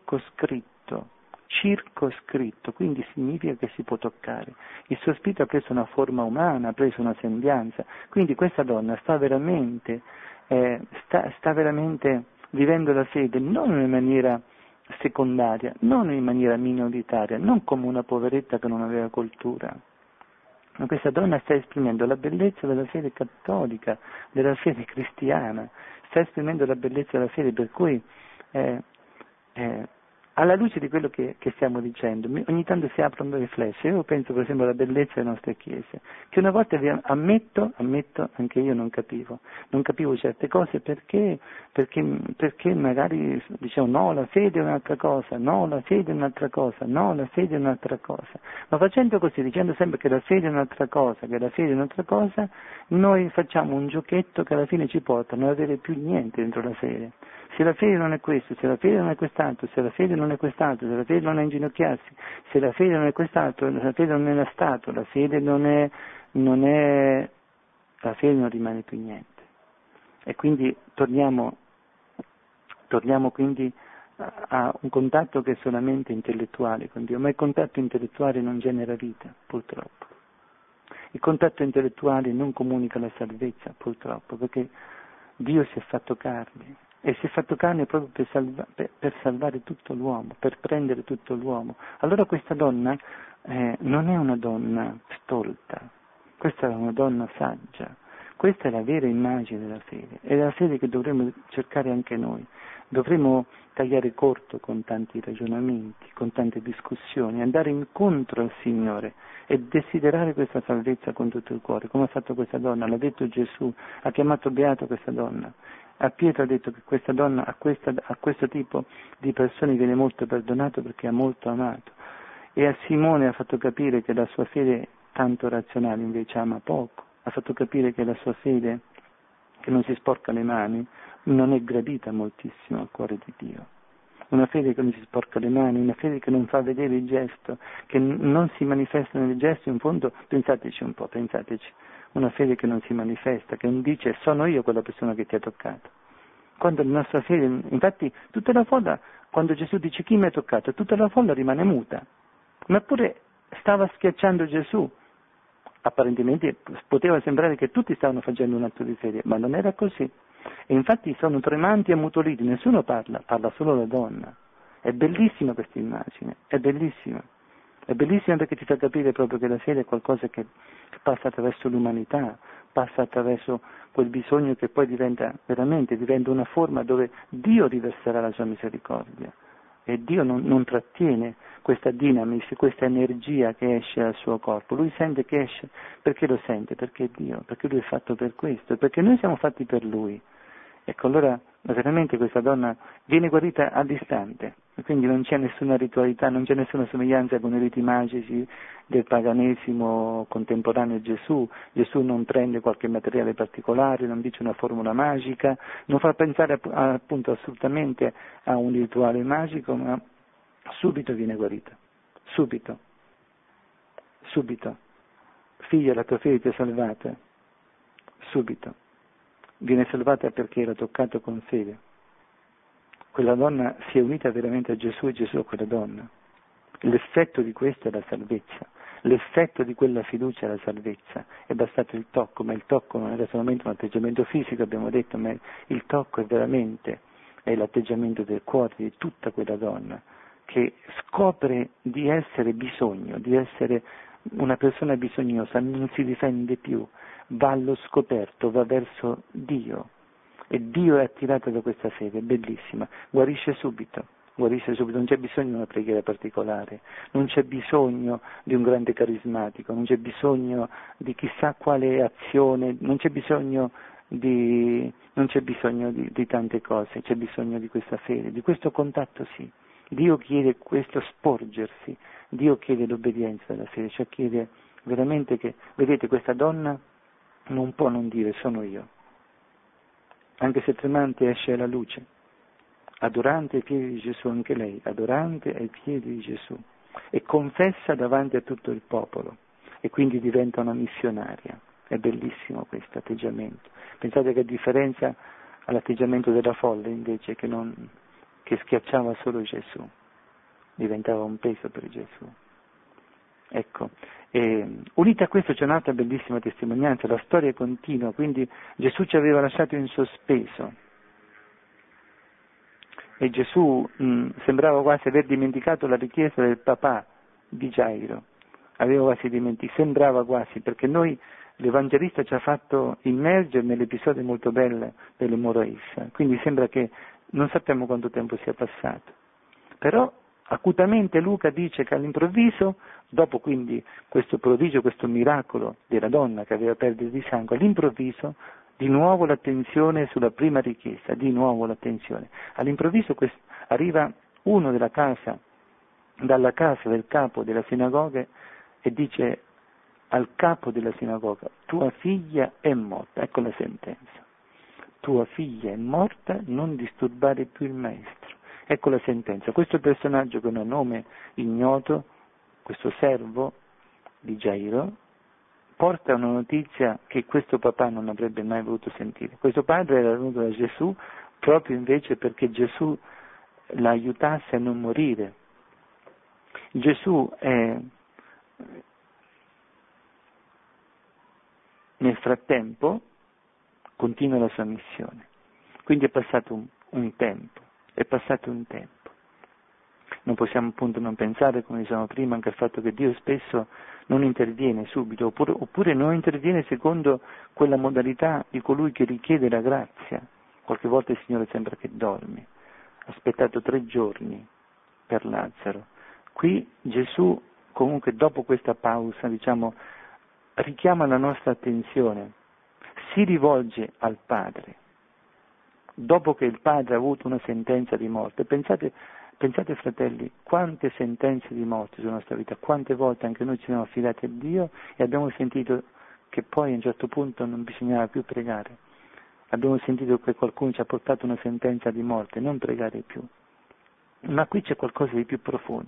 circoscritto, quindi significa che si può toccare. Il suo spirito ha preso una forma umana, ha preso una sembianza, quindi questa donna sta veramente vivendo la fede non in maniera secondaria, non in maniera minoritaria, non come una poveretta che non aveva cultura. Ma questa donna sta esprimendo la bellezza della fede cattolica, della fede cristiana, sta esprimendo la bellezza della fede, per cui alla luce di quello che stiamo dicendo, ogni tanto si aprono le flash. Io penso per esempio alla bellezza delle nostre chiese, che una volta ammetto, anche io non capivo certe cose perché magari dicevo no, la fede è un'altra cosa, no, la fede è un'altra cosa, no, la fede è un'altra cosa. Ma facendo così, dicendo sempre che la fede è un'altra cosa, noi facciamo un giochetto che alla fine ci porta a non avere più niente dentro la fede. Se la fede non è questo, se la fede non è quest'altro, se la fede non è quest'altro, se la fede non è inginocchiarsi, se la fede non è quest'altro, la fede non è la statua, la fede non rimane più niente. E quindi torniamo quindi a un contatto che è solamente intellettuale con Dio, ma il contatto intellettuale non genera vita, purtroppo. Il contatto intellettuale non comunica la salvezza, purtroppo, perché Dio si è fatto carne. e si è fatto carne proprio per salvare tutto l'uomo, per prendere tutto l'uomo. Allora questa donna non è una donna stolta, questa è una donna saggia, questa è la vera immagine della fede, è la fede che dovremmo cercare anche noi. Dovremmo tagliare corto con tanti ragionamenti, con tante discussioni, andare incontro al Signore e desiderare questa salvezza con tutto il cuore, come ha fatto questa donna, l'ha detto Gesù, ha chiamato beato questa donna. A Pietro ha detto che questa donna, a questo tipo di persone viene molto perdonato perché ha molto amato. E a Simone ha fatto capire che la sua fede tanto razionale invece ama poco, ha fatto capire che la sua fede, che non si sporca le mani, non è gradita moltissimo al cuore di Dio. Una fede che non si sporca le mani, una fede che non fa vedere il gesto, che non si manifesta nel gesto, in fondo, pensateci un po', pensateci, una fede che non si manifesta, che non dice sono io quella persona che ti ha toccato. Quando la nostra fede, infatti tutta la folla, quando Gesù dice chi mi ha toccato, tutta la folla rimane muta, ma pure stava schiacciando Gesù. Apparentemente poteva sembrare che tutti stavano facendo un atto di fede, ma non era così. E infatti sono tremanti e ammutoliti, nessuno parla solo la donna. È bellissima questa immagine, è bellissima. È bellissima perché ti fa capire proprio che la fede è qualcosa che passa attraverso l'umanità, passa attraverso quel bisogno che poi diventa una forma dove Dio riverserà la sua misericordia. E Dio non trattiene questa dinamis, questa energia che esce dal suo corpo. Lui sente che esce. Perché lo sente? Perché è Dio, perché Lui è fatto per questo, perché noi siamo fatti per Lui. Ecco, allora veramente questa donna viene guarita all'istante, e quindi non c'è nessuna ritualità, non c'è nessuna somiglianza con i riti magici del paganesimo contemporaneo a Gesù. Gesù non prende qualche materiale particolare, non dice una formula magica, non fa pensare appunto assolutamente a un rituale magico, ma subito viene guarita, subito. Figlia, la tua fede ti ha salvata, subito. Viene salvata perché era toccato con fede. Quella donna si è unita veramente a Gesù e Gesù a quella donna. L'effetto di questo è la salvezza, l'effetto di quella fiducia è la salvezza. È bastato il tocco, ma il tocco non era solamente un atteggiamento fisico, abbiamo detto, ma il tocco è l'atteggiamento del cuore di tutta quella donna, che scopre di essere bisogno, di essere una persona bisognosa, non si difende più, va allo scoperto, va verso Dio. E Dio è attirato da questa fede, è bellissima, guarisce subito, non c'è bisogno di una preghiera particolare, non c'è bisogno di un grande carismatico, non c'è bisogno di chissà quale azione, non c'è bisogno di tante cose, c'è bisogno di questa fede, di questo contatto sì. Dio chiede questo sporgersi, Dio chiede l'obbedienza della fede, cioè chiede veramente che, vedete, questa donna non può non dire sono io, anche se tremante esce alla luce, adorante ai piedi di Gesù anche lei, adorante ai piedi di Gesù, e confessa davanti a tutto il popolo, e quindi diventa una missionaria. È bellissimo questo atteggiamento. Pensate che a differenza all'atteggiamento della folla invece che schiacciava solo Gesù, diventava un peso per Gesù. Ecco, unita a questo c'è un'altra bellissima testimonianza, la storia continua, quindi Gesù ci aveva lasciato in sospeso e Gesù sembrava quasi aver dimenticato la richiesta del papà di Gairo, sembrava quasi, perché l'Evangelista ci ha fatto immergere nell'episodio molto bello dell'emorroissa, quindi sembra che non sappiamo quanto tempo sia passato, però acutamente Luca dice che all'improvviso, dopo quindi questo prodigio, questo miracolo della donna che aveva perdite di sangue, all'improvviso di nuovo l'attenzione sulla prima richiesta, di nuovo l'attenzione. All'improvviso arriva uno dalla casa del capo della sinagoga e dice al capo della sinagoga: tua figlia è morta, ecco la sentenza. Tua figlia è morta, non disturbare più il maestro. Ecco la sentenza. Questo personaggio con un nome ignoto, questo servo di Gairo, porta una notizia che questo papà non avrebbe mai voluto sentire. Questo padre era venuto da Gesù proprio invece perché Gesù la aiutasse a non morire. Gesù nel frattempo continua la sua missione. Quindi è passato un tempo, è passato un tempo. Non possiamo appunto non pensare, come dicevamo prima, anche al fatto che Dio spesso non interviene subito, oppure non interviene secondo quella modalità di colui che richiede la grazia. Qualche volta il Signore sembra che dorme. Ha aspettato 3 giorni per Lazzaro. Qui Gesù, comunque dopo questa pausa, richiama la nostra attenzione, si rivolge al Padre. Dopo che il Padre ha avuto una sentenza di morte, pensate fratelli, quante sentenze di morte sulla nostra vita, quante volte anche noi ci siamo affidati a Dio e abbiamo sentito che poi a un certo punto non bisognava più pregare. Abbiamo sentito che qualcuno ci ha portato una sentenza di morte, non pregare più. Ma qui c'è qualcosa di più profondo.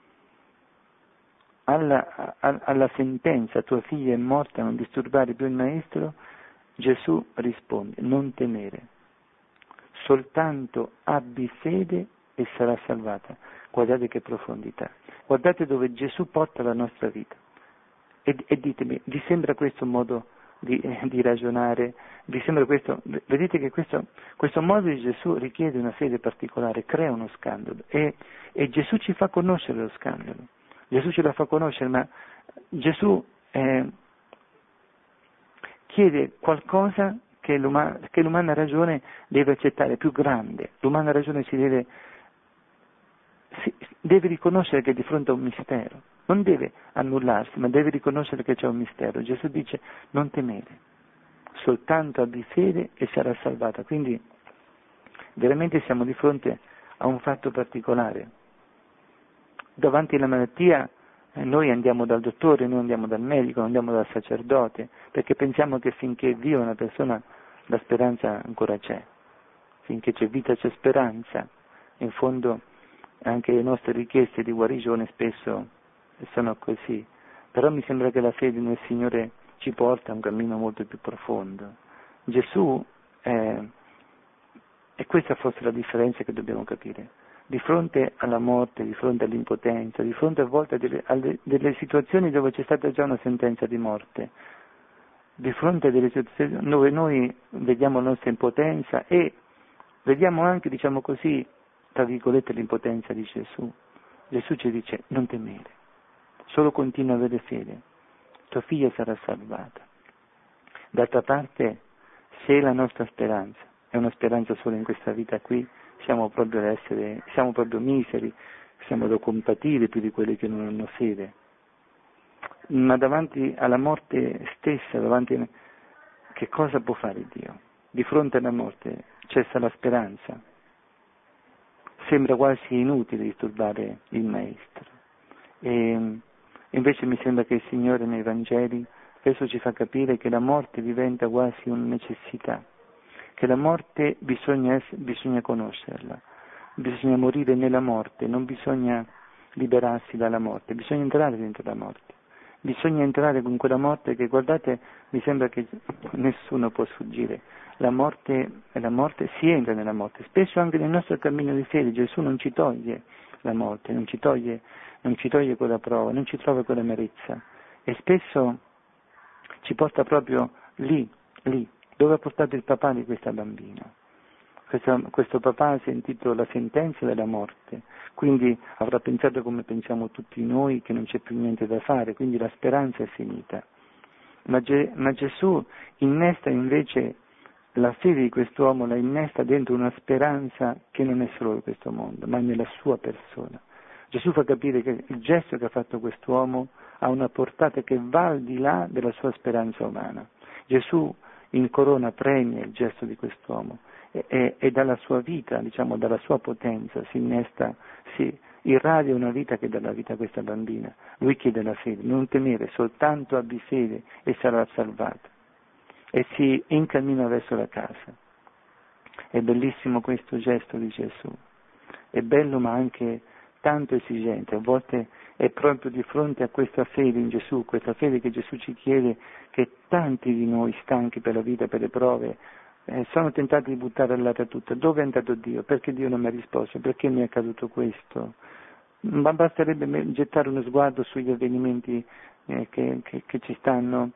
Alla sentenza, tua figlia è morta, non disturbare più il maestro, Gesù risponde, non temere, soltanto abbi fede e sarà salvata. Guardate che profondità, guardate dove Gesù porta la nostra vita. E ditemi, vi sembra questo un modo di ragionare? Vi sembra questo? Vedete che questo modo di Gesù richiede una fede particolare, crea uno scandalo e Gesù ci fa conoscere lo scandalo. Gesù ce la fa conoscere, ma Gesù chiede qualcosa che l'umana ragione deve accettare, più grande. L'umana ragione deve riconoscere che è di fronte a un mistero, non deve annullarsi, ma deve riconoscere che c'è un mistero. Gesù dice non temere, soltanto abbi fede e sarà salvata. Quindi veramente siamo di fronte a un fatto particolare. Davanti alla malattia noi andiamo dal dottore, noi andiamo dal medico, non andiamo dal sacerdote, perché pensiamo che finché vive una persona la speranza ancora c'è, finché c'è vita c'è speranza. In fondo anche le nostre richieste di guarigione spesso sono così, però mi sembra che la fede nel Signore ci porta a un cammino molto più profondo. Gesù, e questa forse è la differenza che dobbiamo capire, di fronte alla morte, di fronte all'impotenza, di fronte a volte a delle situazioni dove c'è stata già una sentenza di morte, di fronte a delle situazioni dove noi vediamo la nostra impotenza e vediamo anche, diciamo così, tra virgolette, l'impotenza di Gesù. Gesù ci dice non temere, solo continua a avere fede, tua figlia sarà salvata. D'altra parte, se la nostra speranza è una speranza solo in questa vita qui, siamo proprio miseri, siamo da compatire più di quelli che non hanno fede. Ma davanti alla morte stessa, che cosa può fare Dio? Di fronte alla morte cessa la speranza. Sembra quasi inutile disturbare il Maestro. E invece mi sembra che il Signore nei Vangeli spesso ci fa capire che la morte diventa quasi una necessità, che la morte bisogna conoscerla, bisogna morire nella morte, non bisogna liberarsi dalla morte, bisogna entrare dentro la morte, bisogna entrare con quella morte che, guardate, mi sembra che nessuno può sfuggire, la morte si entra nella morte, spesso anche nel nostro cammino di fede Gesù non ci toglie la morte, non ci toglie quella prova, non ci trova quella amarezza e spesso ci porta proprio lì, dove ha portato il papà di questa bambina. Questo papà ha sentito la sentenza della morte, quindi avrà pensato come pensiamo tutti noi che non c'è più niente da fare, quindi la speranza è finita. Ma Gesù innesta invece la fede di quest'uomo, la innesta dentro una speranza che non è solo di questo mondo, ma è nella sua persona. Gesù fa capire che il gesto che ha fatto quest'uomo ha una portata che va al di là della sua speranza umana. Gesù in corona premia il gesto di quest'uomo e dalla sua vita, diciamo dalla sua potenza si innesta, si irradia una vita che dà la vita a questa bambina. Lui chiede la fede, non temere, soltanto abbi fede e sarà salvato. E si incammina verso la casa. È bellissimo questo gesto di Gesù. È bello ma anche tanto esigente, a volte è proprio di fronte a questa fede in Gesù, questa fede che Gesù ci chiede, che tanti di noi stanchi per la vita, per le prove, sono tentati di buttare all'aria tutto. Dove è andato Dio? Perché Dio non mi ha risposto? Perché mi è accaduto questo? Ma basterebbe gettare uno sguardo sugli avvenimenti che ci stanno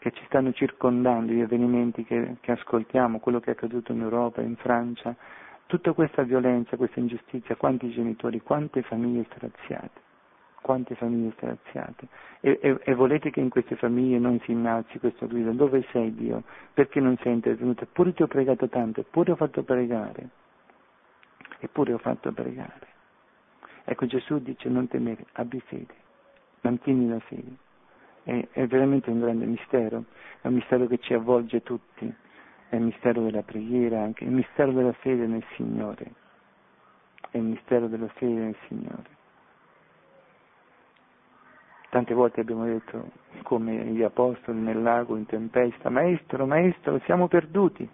circondando, gli avvenimenti che ascoltiamo, quello che è accaduto in Europa, in Francia. Tutta questa violenza, questa ingiustizia, quanti genitori, quante famiglie straziate, quante famiglie straziate. E volete che in queste famiglie non si innalzi questo grido? Dove sei Dio? Perché non sei intervenuto? Eppure ti ho pregato tanto, eppure ho fatto pregare, eppure ho fatto pregare. Ecco, Gesù dice non temere, abbi fede, mantieni la fede. È veramente un grande mistero, è un mistero che ci avvolge tutti, è il mistero della preghiera, anche il mistero della fede nel Signore, è il mistero della fede nel Signore. Tante volte abbiamo detto, come gli apostoli nel lago in tempesta, Maestro, Maestro, siamo perduti.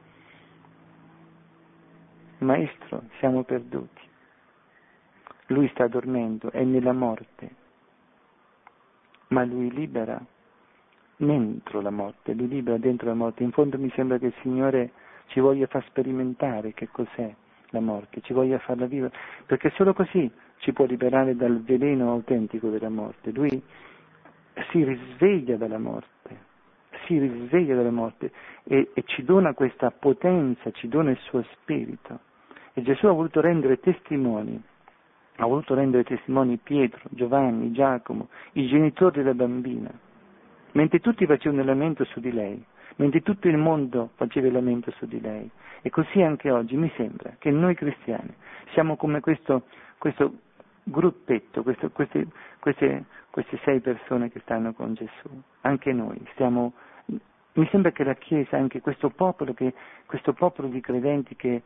Maestro, siamo perduti. Lui sta dormendo, è nella morte, ma Lui libera dentro la morte, Lui libera dentro la morte. In fondo mi sembra che il Signore ci voglia far sperimentare che cos'è la morte, ci voglia farla vivere, perché solo così ci può liberare dal veleno autentico della morte. Lui si risveglia dalla morte, e ci dona questa potenza, ci dona il suo spirito. E Gesù ha voluto rendere testimoni Pietro, Giovanni, Giacomo, i genitori della bambina, mentre tutti facevano il lamento su di lei, mentre tutto il mondo faceva il lamento su di lei. E così anche oggi mi sembra che noi cristiani siamo come questo gruppetto, queste 6 persone che stanno con Gesù. Anche noi mi sembra che la Chiesa, anche questo popolo di credenti che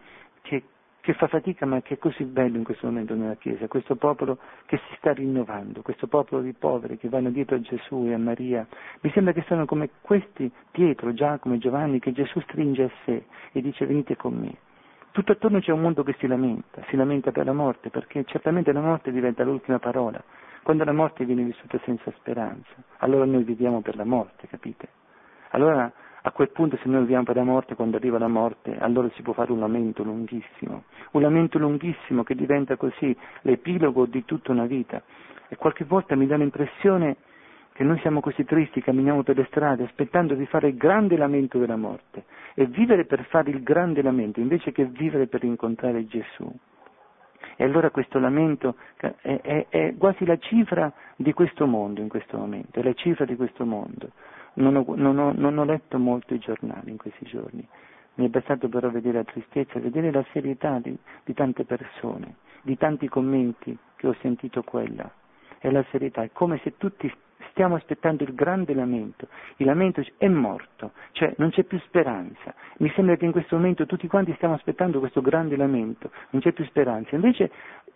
fa fatica, ma che è così bello in questo momento nella Chiesa, questo popolo che si sta rinnovando, questo popolo di poveri che vanno dietro a Gesù e a Maria. Mi sembra che sono come questi Pietro, Giacomo e Giovanni che Gesù stringe a sé e dice venite con me. Tutto attorno c'è un mondo che si lamenta per la morte, perché certamente la morte diventa l'ultima parola. Quando la morte viene vissuta senza speranza, allora noi viviamo per la morte, capite? Allora a quel punto, se noi viviamo per la morte, quando arriva la morte, allora si può fare un lamento lunghissimo che diventa così l'epilogo di tutta una vita. E qualche volta mi dà l'impressione che noi siamo così tristi, camminiamo per le strade aspettando di fare il grande lamento della morte e vivere per fare il grande lamento invece che vivere per incontrare Gesù. E allora questo lamento è quasi la cifra di questo mondo in questo momento, è la cifra di questo mondo. Non ho letto molto i giornali in questi giorni, mi è bastato però vedere la tristezza, vedere la serietà di tante persone, di tanti commenti che ho sentito quella. È la serietà, è come se tutti stiamo aspettando il grande lamento. Il lamento è morto, cioè non c'è più speranza. Mi sembra che in questo momento tutti quanti stiamo aspettando questo grande lamento, non c'è più speranza. Invece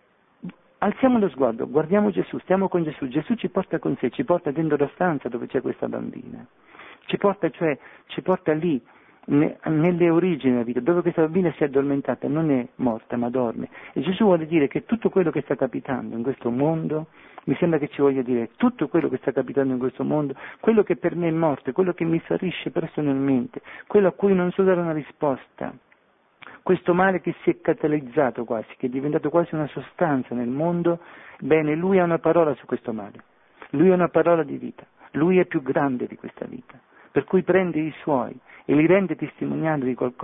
alziamo lo sguardo, guardiamo Gesù, stiamo con Gesù, Gesù ci porta con sé, ci porta dentro la stanza dove c'è questa bambina, ci porta lì, nelle origini della vita, dove questa bambina si è addormentata, non è morta ma dorme. E Gesù vuole dire che tutto quello che sta capitando in questo mondo, mi sembra che ci voglia dire tutto quello che sta capitando in questo mondo, quello che per me è morte, quello che mi ferisce personalmente, quello a cui non so dare una risposta, questo male che si è catalizzato quasi, che è diventato quasi una sostanza nel mondo, bene, Lui ha una parola su questo male, Lui ha una parola di vita, Lui è più grande di questa vita, per cui prende i Suoi e li rende testimoni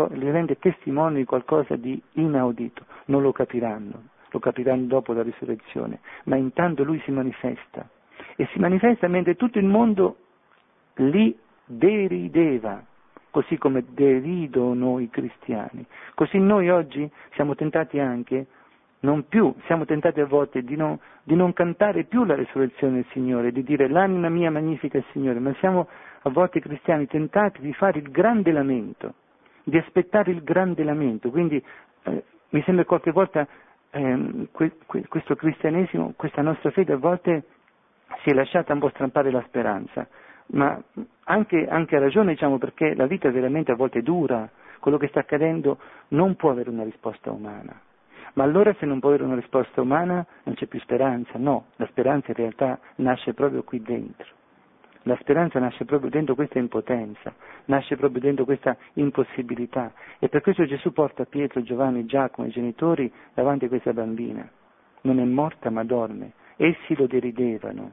di qualcosa di inaudito, non lo capiranno dopo la risurrezione, ma intanto Lui si manifesta, e si manifesta mentre tutto il mondo li derideva, così come deridono i cristiani. Così noi oggi siamo tentati anche, siamo tentati a volte di non cantare più la risurrezione del Signore, di dire l'anima mia magnifica il Signore, ma siamo a volte cristiani tentati di fare il grande lamento, di aspettare il grande lamento. Quindi mi sembra qualche volta questo cristianesimo, questa nostra fede a volte si è lasciata un po' strampare la speranza, ma anche a ragione, diciamo, perché la vita veramente a volte è dura, quello che sta accadendo non può avere una risposta umana. Ma allora se non può avere una risposta umana non c'è più speranza, no, la speranza in realtà nasce proprio qui dentro. La speranza nasce proprio dentro questa impotenza, nasce proprio dentro questa impossibilità. E per questo Gesù porta Pietro, Giovanni, Giacomo, i genitori davanti a questa bambina. Non è morta ma dorme. Essi lo deridevano.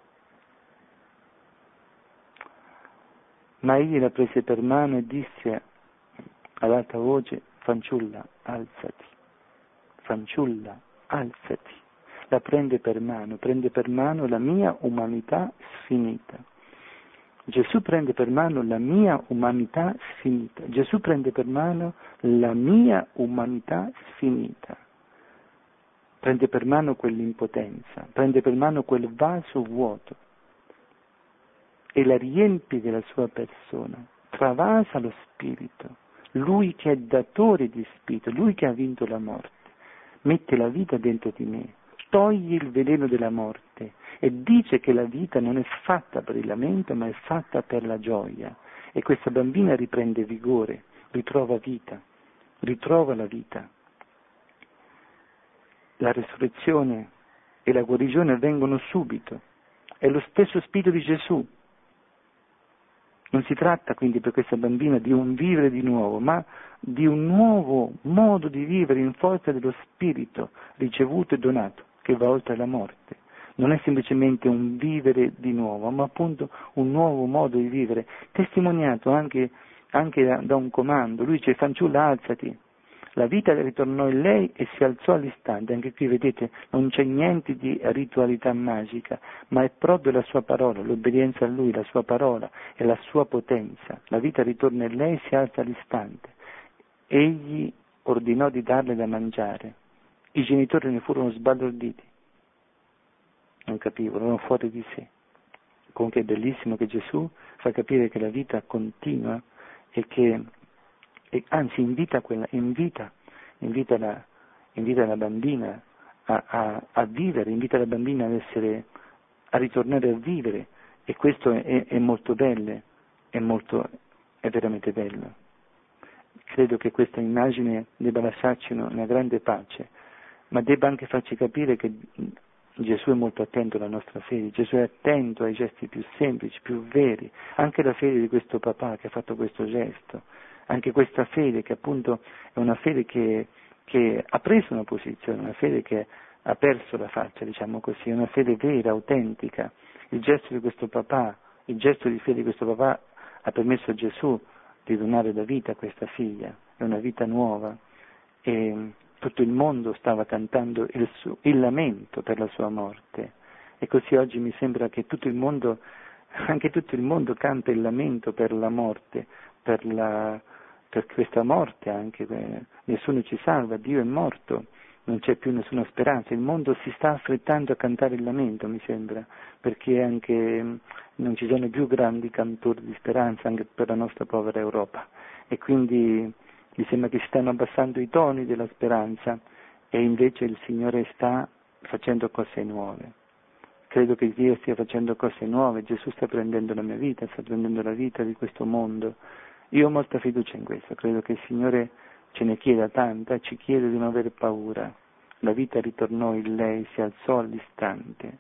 Ma egli la prese per mano e disse ad alta voce, fanciulla, alzati. fanciulla, alzati. La prende per mano la mia umanità sfinita. Gesù prende per mano la mia umanità sfinita. Gesù prende per mano la mia umanità sfinita. Prende per mano quell'impotenza, prende per mano quel vaso vuoto e la riempie della sua persona, travasa lo spirito, lui che è datore di spirito, lui che ha vinto la morte, mette la vita dentro di me, toglie il veleno della morte e dice che la vita non è fatta per il lamento ma è fatta per la gioia, e questa bambina riprende vigore, ritrova vita, ritrova la vita. La resurrezione e la guarigione avvengono subito, è lo stesso spirito di Gesù. Non si tratta quindi per questa bambina di un vivere di nuovo, ma di un nuovo modo di vivere in forza dello spirito ricevuto e donato, che va oltre la morte. Non è semplicemente un vivere di nuovo, ma appunto un nuovo modo di vivere, testimoniato anche da un comando. Lui dice: fanciulla, alzati. La vita ritornò in lei e si alzò all'istante. Anche qui vedete, non c'è niente di ritualità magica, ma è proprio la sua parola, l'obbedienza a lui, la sua parola e la sua potenza. La vita ritorna in lei e si alza all'istante. Egli ordinò di darle da mangiare. I genitori ne furono sbalorditi, non capivano, erano fuori di sé. Comunque è bellissimo che Gesù fa capire che la vita continua e che anzi invita la bambina a vivere, invita la bambina a ritornare a vivere, e questo è molto bello, è veramente bello. Credo che questa immagine debba lasciarci una grande pace, ma debba anche farci capire che Gesù è molto attento alla nostra fede, Gesù è attento ai gesti più semplici, più veri, anche la fede di questo papà che ha fatto questo gesto, anche questa fede che appunto è una fede che ha preso una posizione, una fede che ha perso la faccia, diciamo così, è una fede vera, autentica. Il gesto di questo papà, il gesto di fede di questo papà ha permesso a Gesù di donare la vita a questa figlia, è una vita nuova, e tutto il mondo stava cantando il lamento per la sua morte, e così oggi mi sembra che anche tutto il mondo canta il lamento per la morte, per questa morte anche, nessuno ci salva, Dio è morto, non c'è più nessuna speranza, il mondo si sta affrettando a cantare il lamento, mi sembra, perché anche non ci sono più grandi cantori di speranza anche per la nostra povera Europa, e quindi mi sembra che si stanno abbassando i toni della speranza, e invece il Signore sta facendo cose nuove. Credo che Dio stia facendo cose nuove, Gesù sta prendendo la mia vita, sta prendendo la vita di questo mondo. Io ho molta fiducia in questo, credo che il Signore ce ne chieda tanta, ci chiede di non avere paura. La vita ritornò in lei, si alzò all'istante,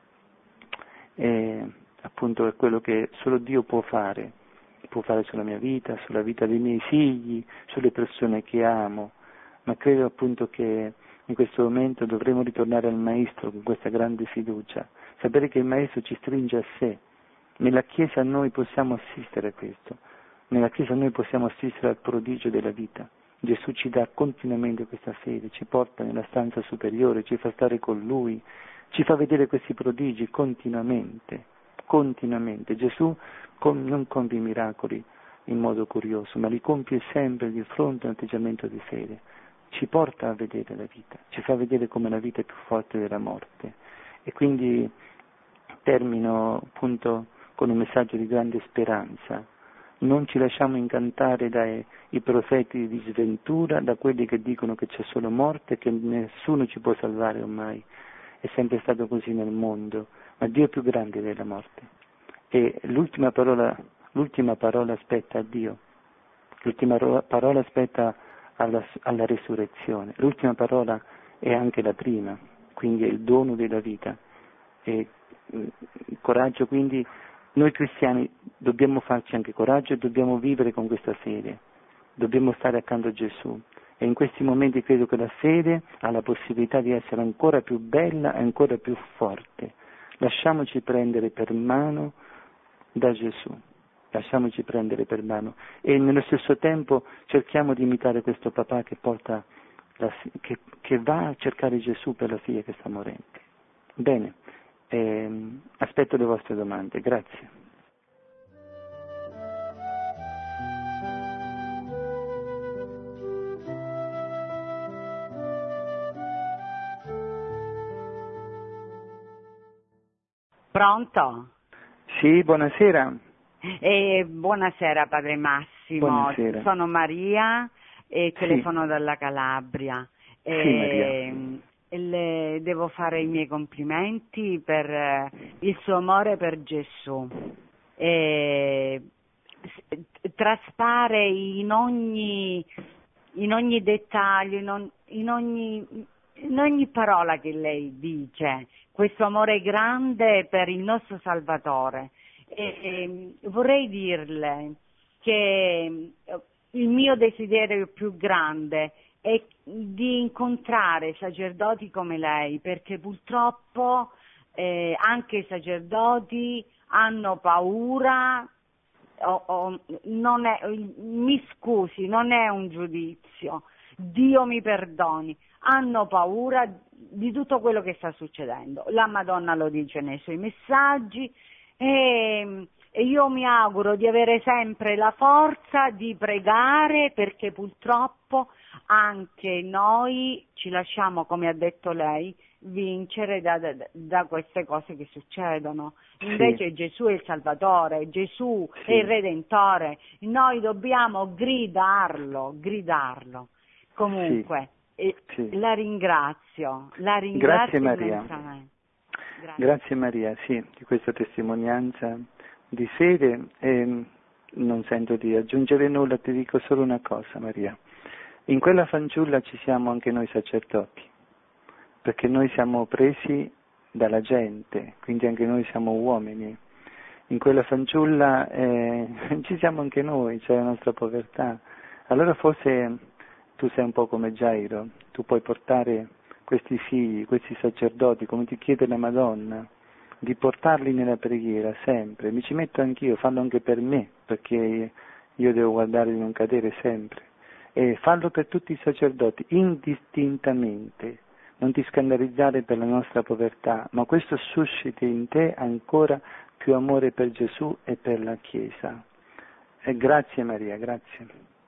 e appunto è quello che solo Dio può fare sulla mia vita, sulla vita dei miei figli, sulle persone che amo, ma credo appunto che in questo momento dovremo ritornare al Maestro con questa grande fiducia, sapere che il Maestro ci stringe a sé. Nella Chiesa noi possiamo assistere a questo, nella Chiesa noi possiamo assistere al prodigio della vita. Gesù ci dà continuamente questa fede, ci porta nella stanza superiore, ci fa stare con Lui, ci fa vedere questi prodigi continuamente. Gesù non compie i miracoli in modo curioso, ma li compie sempre di fronte a un atteggiamento di fede. Ci porta a vedere la vita, ci fa vedere come la vita è più forte della morte. E quindi termino appunto con un messaggio di grande speranza. Non ci lasciamo incantare dai profeti di sventura, da quelli che dicono che c'è solo morte e che nessuno ci può salvare ormai. È sempre stato così nel mondo, ma Dio è più grande della morte. E l'ultima parola spetta a Dio, l'ultima parola spetta alla resurrezione, l'ultima parola è anche la prima, quindi è il dono della vita. E coraggio, quindi noi cristiani dobbiamo farci anche coraggio e dobbiamo vivere con questa fede, dobbiamo stare accanto a Gesù, e in questi momenti credo che la fede ha la possibilità di essere ancora più bella e ancora più forte. Lasciamoci prendere per mano da Gesù, lasciamoci prendere per mano, e nello stesso tempo cerchiamo di imitare questo papà che che va a cercare Gesù per la figlia che sta morendo. Bene, aspetto le vostre domande, grazie. Pronto? Sì, buonasera. Buonasera Padre Massimo, Buonasera. sono Maria e Sì. telefono dalla Calabria. Sì, Maria. Le devo fare i miei complimenti per il suo amore per Gesù. Traspare in ogni dettaglio, in ogni parola che lei dice, questo amore grande per il nostro Salvatore. Vorrei dirle che il mio desiderio più grande è di incontrare sacerdoti come lei, perché purtroppo anche i sacerdoti hanno paura. Mi scusi, non è un giudizio, Dio mi perdoni, hanno paura di tutto quello che sta succedendo. La Madonna lo dice nei suoi messaggi e io mi auguro di avere sempre la forza di pregare, perché purtroppo anche noi ci lasciamo, come ha detto lei, vincere da queste cose che succedono. Invece Sì. Gesù è il Salvatore, Gesù Sì. è il Redentore, noi dobbiamo gridarlo. Comunque, Sì. la ringrazio Grazie Maria. immensamente. Grazie Maria, sì, di questa testimonianza di fede, e non sento di aggiungere nulla, ti dico solo una cosa Maria. In quella fanciulla ci siamo anche noi sacerdoti, perché noi siamo presi dalla gente, quindi anche noi siamo uomini. In quella fanciulla ci siamo anche noi, c'è la nostra povertà. Allora forse tu sei un po' come Gairo, tu puoi portare questi figli, questi sacerdoti, come ti chiede la Madonna, di portarli nella preghiera sempre. Mi ci metto anch'io, fallo anche per me, perché io devo guardare di non cadere sempre. E fallo per tutti i sacerdoti, indistintamente. Non ti scandalizzare per la nostra povertà, ma questo susciti in te ancora più amore per Gesù e per la Chiesa. E grazie Maria, grazie.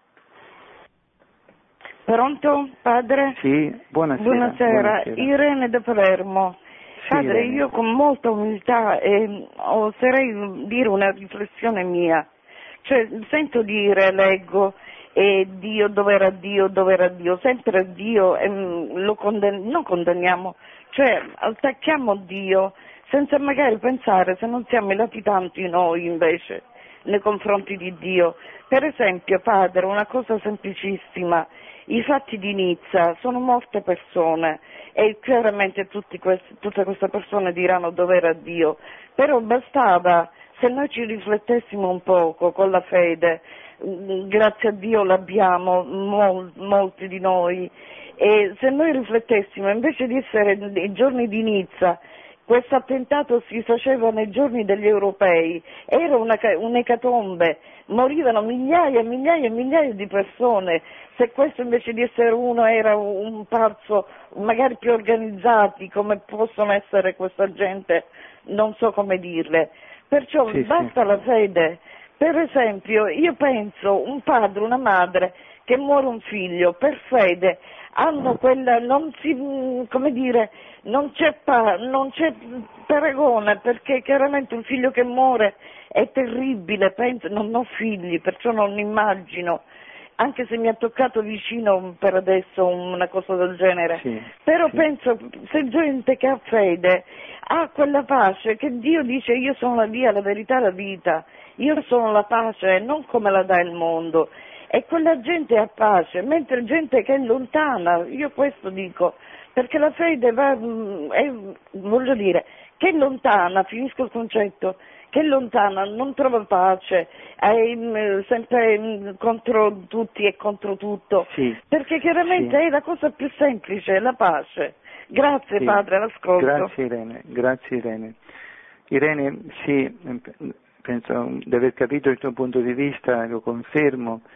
Pronto, padre? Sì, buonasera. Buonasera. Irene da Palermo. Sì, Padre, Irene. io con molta umiltà oserei dire una riflessione mia. Cioè, sento dire, leggo, Dio, dov'era Dio, dov'era Dio, sempre Dio, non condanniamo, cioè attacchiamo Dio senza magari pensare se non siamo latitanti noi invece nei confronti di Dio. Per esempio, padre, una cosa semplicissima, i fatti di Nizza, sono molte persone e chiaramente tutte queste persone diranno dov'era Dio, però bastava se noi ci riflettessimo un poco con la fede, grazie a Dio l'abbiamo, molti di noi, e se noi riflettessimo invece di essere nei giorni di Nizza, questo attentato si faceva nei giorni degli europei, era un'ecatombe, morivano migliaia e migliaia e migliaia di persone, se questo invece di essere uno era un parzo magari più organizzati come possono essere questa gente, non so come dirle, perciò Sì, basta sì. la fede. Per esempio, io penso un padre, una madre che muore un figlio per fede, hanno quella, non c'è paragone, perché chiaramente un figlio che muore è terribile, non ho figli, perciò non immagino, anche se mi ha toccato vicino per adesso una cosa del genere, Sì, però sì. penso, se gente che ha fede ha quella pace che Dio dice io sono la via, la verità, la vita, io sono la pace, non come la dà il mondo, e quella gente ha pace, mentre gente che è lontana, io questo dico, perché la fede voglio dire, che è lontana, finisco il concetto, che è lontana, non trova pace, è sempre contro tutti e contro tutto, Sì, perché chiaramente sì. è la cosa più semplice, la pace. Grazie Sì. padre, l'ascolto. Grazie Irene, grazie Irene. Irene, sì, penso di aver capito il tuo punto di vista, lo confermo,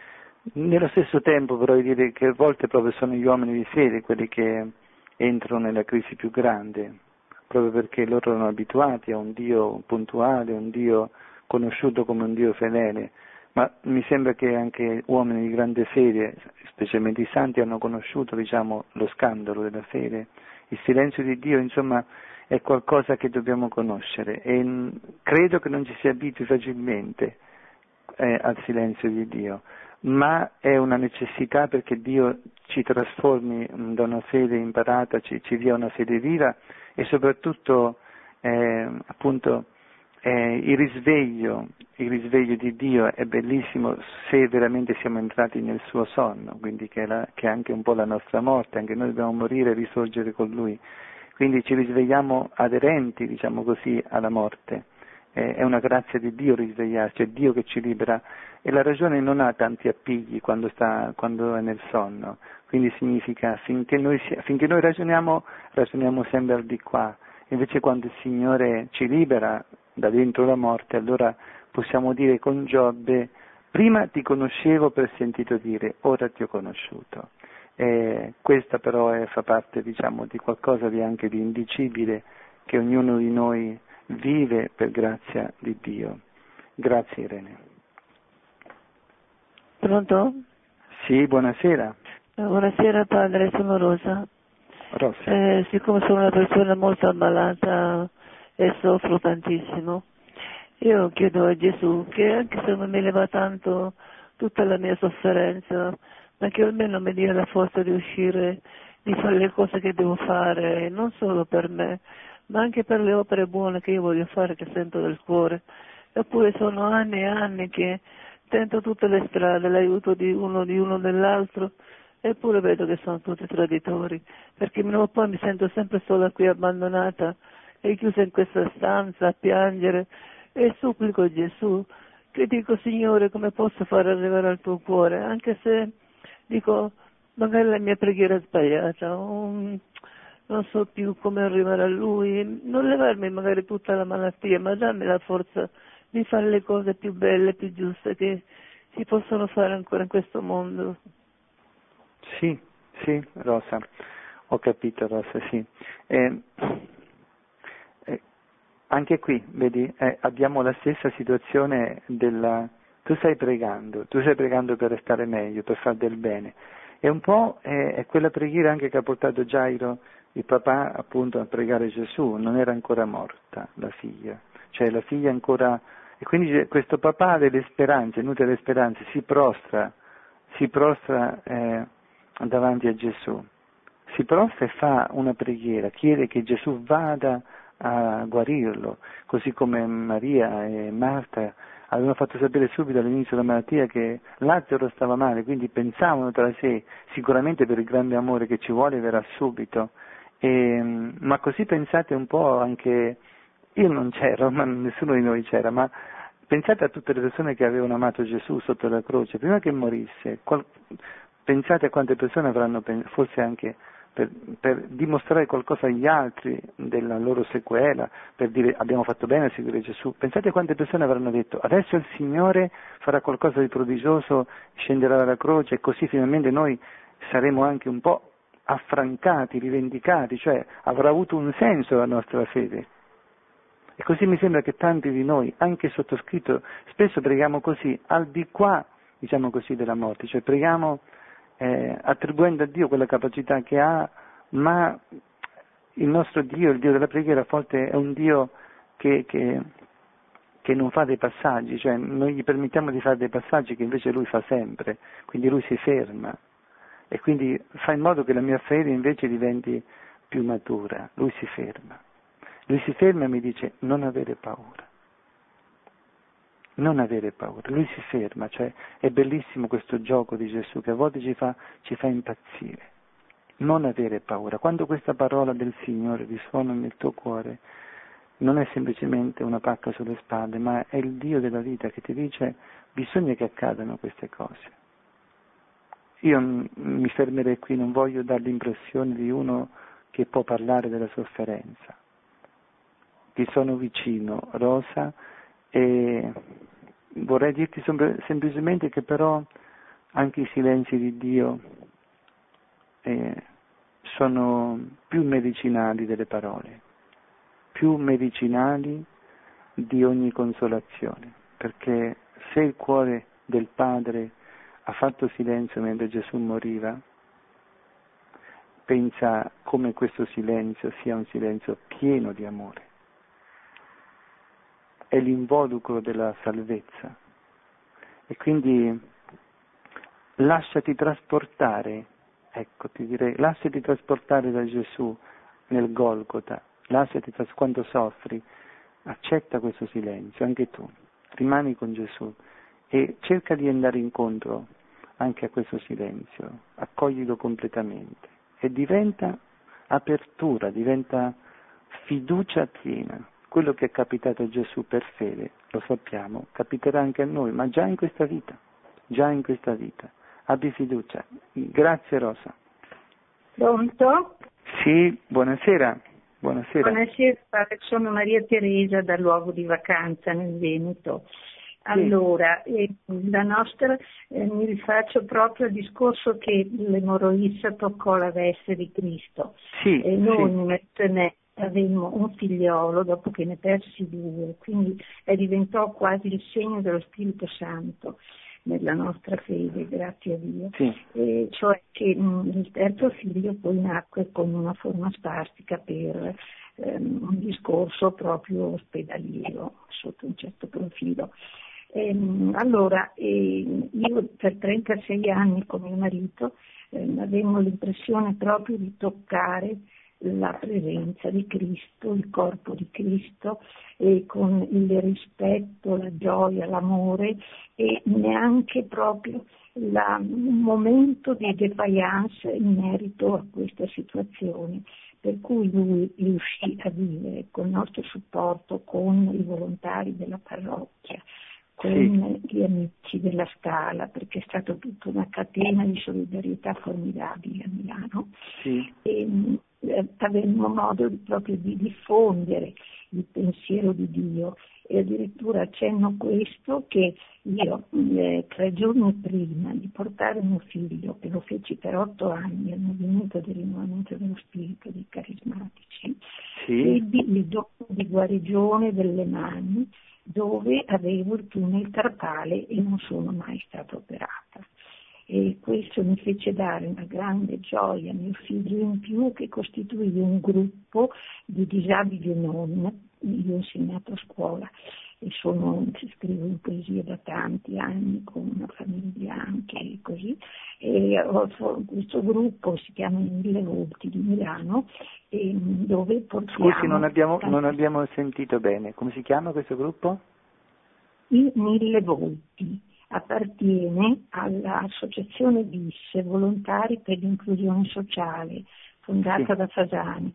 Nello stesso tempo vorrei dire che a volte proprio sono gli uomini di fede quelli che entrano nella crisi più grande, proprio perché loro erano abituati a un Dio puntuale, un Dio conosciuto come un Dio fedele, ma mi sembra che anche uomini di grande fede, specialmente i santi, hanno conosciuto, diciamo, lo scandalo della fede, il silenzio di Dio, insomma, è qualcosa che dobbiamo conoscere e credo che non ci si abitui facilmente al silenzio di Dio, ma è una necessità perché Dio ci trasformi da una fede imparata, ci dia una fede viva e soprattutto appunto il risveglio di Dio è bellissimo se veramente siamo entrati nel suo sonno, quindi che è anche un po' la nostra morte, anche noi dobbiamo morire e risorgere con Lui, quindi ci risvegliamo aderenti, diciamo così, alla morte. È una grazia di Dio risvegliarci, è Dio che ci libera e la ragione non ha tanti appigli quando è nel sonno, quindi significa finché noi ragioniamo sempre al di qua, invece quando il Signore ci libera da dentro la morte, allora possiamo dire con Giobbe: prima ti conoscevo per sentito dire, ora ti ho conosciuto. Questa però fa parte, diciamo, di qualcosa di anche di indicibile che ognuno di noi vive per grazia di Dio. Grazie Irene. Pronto? Sì, buonasera. Buonasera padre, sono Rosa. Rosa. Siccome sono una persona molto ammalata e soffro tantissimo, io chiedo a Gesù che anche se non mi leva tanto tutta la mia sofferenza, ma che almeno mi dia la forza di uscire, di fare le cose che devo fare, non solo per me, ma anche per le opere buone che io voglio fare, che sento del cuore. Eppure sono anni e anni che tento tutte le strade, l'aiuto di uno dell'altro, eppure vedo che sono tutti traditori, perché poi mi sento sempre sola qui abbandonata e chiusa in questa stanza a piangere e supplico Gesù, che dico: Signore, come posso far arrivare al tuo cuore, anche se dico magari la mia preghiera è sbagliata, non so più come arrivare a Lui, non levarmi magari tutta la malattia, ma darmi la forza di fare le cose più belle, più giuste che si possono fare ancora in questo mondo. Sì, Rosa, ho capito Rosa, sì. Anche qui, vedi, abbiamo la stessa situazione tu stai pregando per stare meglio, per fare del bene. E un po' è quella preghiera anche che ha portato Gairo, il papà, appunto, a pregare Gesù, non era ancora morta la figlia, cioè la figlia ancora, e quindi questo papà ha delle speranze, nutre delle speranze, si prostra davanti a Gesù, si prostra e fa una preghiera, chiede che Gesù vada a guarirlo, così come Maria e Marta avevano fatto sapere subito all'inizio della malattia che Lazzaro stava male, quindi pensavano tra sé, sicuramente per il grande amore che ci vuole verrà subito, ma così pensate un po' anche, io non c'ero, ma nessuno di noi c'era, ma pensate a tutte le persone che avevano amato Gesù sotto la croce, prima che morisse, pensate a quante persone avranno, forse anche per dimostrare qualcosa agli altri della loro sequela, per dire abbiamo fatto bene a seguire Gesù. Pensate quante persone avranno detto adesso il Signore farà qualcosa di prodigioso, scenderà dalla croce e così finalmente noi saremo anche un po' affrancati, rivendicati, cioè avrà avuto un senso la nostra fede. E così mi sembra che tanti di noi, anche sottoscritto, spesso preghiamo così, al di qua, diciamo così, della morte, cioè preghiamo attribuendo a Dio quella capacità che ha, ma il nostro Dio, il Dio della preghiera, a volte è un Dio che non fa dei passaggi, cioè noi gli permettiamo di fare dei passaggi che invece Lui fa sempre, quindi Lui si ferma e quindi fa in modo che la mia fede invece diventi più matura. Lui si ferma e mi dice non avere paura. Non avere paura, lui si ferma, cioè è bellissimo questo gioco di Gesù che a volte ci fa impazzire. Non avere paura, quando questa parola del Signore risuona nel tuo cuore, non è semplicemente una pacca sulle spalle, ma è il Dio della vita che ti dice bisogna che accadano queste cose. Io mi fermerei qui, non voglio dare l'impressione di uno che può parlare della sofferenza. Ti sono vicino, Rosa, e vorrei dirti semplicemente che però anche i silenzi di Dio sono più medicinali delle parole, più medicinali di ogni consolazione, perché se il cuore del Padre ha fatto silenzio mentre Gesù moriva, pensa come questo silenzio sia un silenzio pieno di amore. È l'involucro della salvezza. E quindi lasciati trasportare, ecco, ti direi, lasciati trasportare da Gesù nel Golgota, quando soffri, accetta questo silenzio, anche tu, rimani con Gesù e cerca di andare incontro anche a questo silenzio, accoglilo completamente e diventa apertura, diventa fiducia piena. Quello che è capitato a Gesù per fede, lo sappiamo, capiterà anche a noi, ma già in questa vita, abbi fiducia. Grazie Rosa. Pronto? Sì, buonasera. Buonasera, padre, sono Maria Teresa dal luogo di vacanza nel Veneto. Allora, la nostra, mi rifaccio proprio al discorso che l'emorroissa toccò la veste di Cristo. Sì, e noi, marito e me, avemmo un figliolo dopo che ne persi 2, quindi diventò quasi il segno dello Spirito Santo nella nostra fede, grazie a Dio. Sì. Cioè che il terzo figlio poi nacque con una forma spastica per un discorso proprio ospedaliero sotto un certo profilo. Allora, io per 36 anni con mio marito avevo l'impressione proprio di toccare la presenza di Cristo, il corpo di Cristo, con il rispetto, la gioia, l'amore e neanche proprio un momento di defiance in merito a questa situazione. Per cui lui riuscì a vivere con il nostro supporto, con i volontari della parrocchia, con gli amici della Scala, perché è stata tutta una catena di solidarietà formidabile a Milano. Sì. E avevamo modo proprio di diffondere il pensiero di Dio e addirittura accenno questo che io 3 giorni prima di portare mio figlio, che lo feci per 8 anni al movimento di rinnovamento dello spirito dei carismatici, ebbi il dono di guarigione delle mani dove avevo il tunnel carpale e non sono mai stata operata. E questo mi fece dare una grande gioia a mio figlio, in più che costituì un gruppo di disabili non. Io ho insegnato a scuola e scrivo in poesia da tanti anni con una famiglia anche così, e questo gruppo si chiama I 1000 Volti di Milano, dove portiamo... Scusi, non abbiamo sentito bene, come si chiama questo gruppo? I 1000 Volti. Appartiene all'associazione VIS, Volontari per l'inclusione sociale, fondata da Fasani.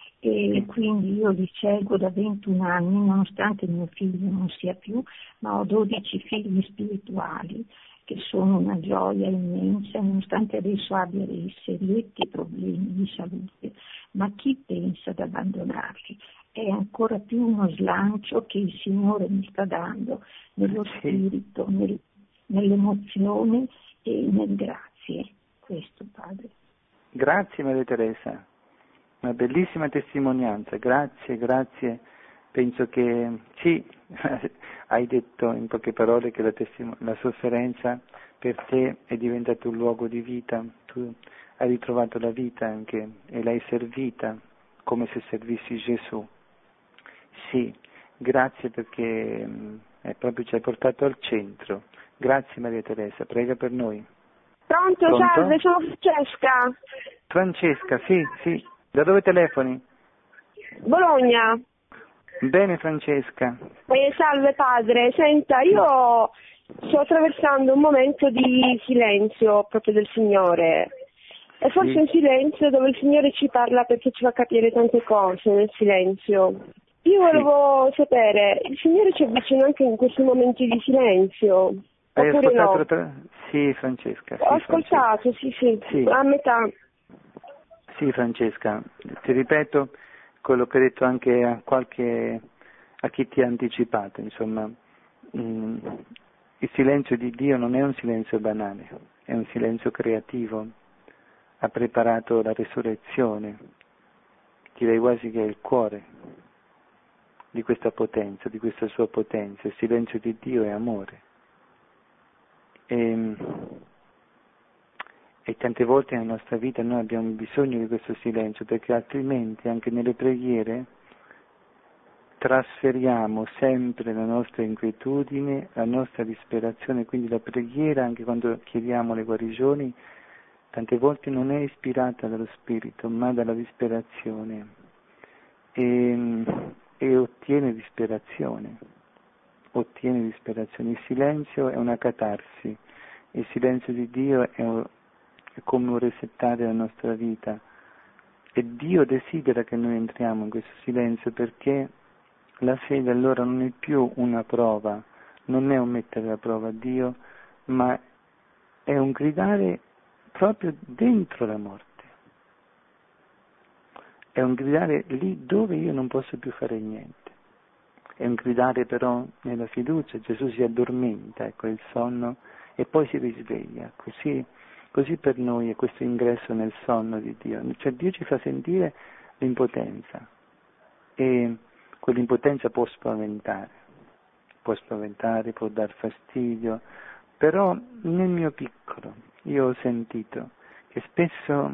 E quindi io li seguo da 21 anni, nonostante mio figlio non sia più, ma ho 12 figli spirituali che sono una gioia immensa, nonostante adesso abbia dei serietti problemi di salute, ma chi pensa ad abbandonarli? È ancora più uno slancio che il Signore mi sta dando nello spirito, nell'emozione e nel grazie. Questo, Padre. Grazie Maria Teresa, una bellissima testimonianza, grazie. Penso che sì, hai detto in poche parole che la sofferenza per te è diventata un luogo di vita, tu hai ritrovato la vita anche e l'hai servita come se servissi Gesù. Sì, grazie perché proprio ci hai portato al centro. Grazie Maria Teresa, prega per noi. Pronto? Salve, sono Francesca. Francesca, sì. Da dove telefoni? Bologna. Bene Francesca. Salve padre, senta, io sto attraversando un momento di silenzio proprio del Signore. È forse un silenzio dove il Signore ci parla perché ci fa capire tante cose nel silenzio. Io volevo sapere, il Signore ci avvicina anche in questi momenti di silenzio? Hai oppure ascoltato no? Sì Francesca. Ho ascoltato, sì, a metà. Sì Francesca, ti ripeto quello che ho detto anche a chi ti ha anticipato, insomma, Il silenzio di Dio non è un silenzio banale, è un silenzio creativo. Ha preparato la resurrezione, direi quasi che è il cuore di questa potenza, di questa sua potenza. Il silenzio di Dio è amore. E tante volte nella nostra vita noi abbiamo bisogno di questo silenzio, perché altrimenti anche nelle preghiere trasferiamo sempre la nostra inquietudine, la nostra disperazione, quindi la preghiera, anche quando chiediamo le guarigioni, tante volte non è ispirata dallo Spirito, ma dalla disperazione e ottiene disperazione. Il silenzio è una catarsi, il silenzio di Dio è come un resettare la nostra vita e Dio desidera che noi entriamo in questo silenzio, perché la fede allora non è più una prova, non è un mettere alla prova a Dio, ma è un gridare proprio dentro la morte. È un gridare lì dove io non posso più fare niente. È un gridare però nella fiducia. Gesù si addormenta, ecco, il sonno, e poi si risveglia. Così per noi è questo ingresso nel sonno di Dio. Cioè Dio ci fa sentire l'impotenza. E quell'impotenza può spaventare, può dar fastidio, però nel mio piccolo io ho sentito che spesso,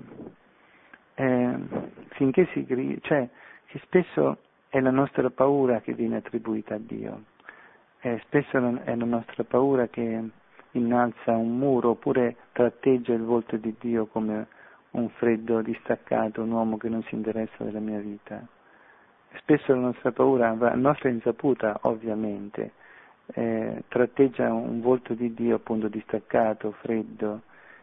finché che spesso è la nostra paura che viene attribuita a Dio, spesso è la nostra paura che innalza un muro oppure tratteggia il volto di Dio come un freddo distaccato, un uomo che non si interessa della mia vita. Spesso la nostra paura, a nostra insaputa ovviamente, tratteggia un volto di Dio appunto distaccato, freddo.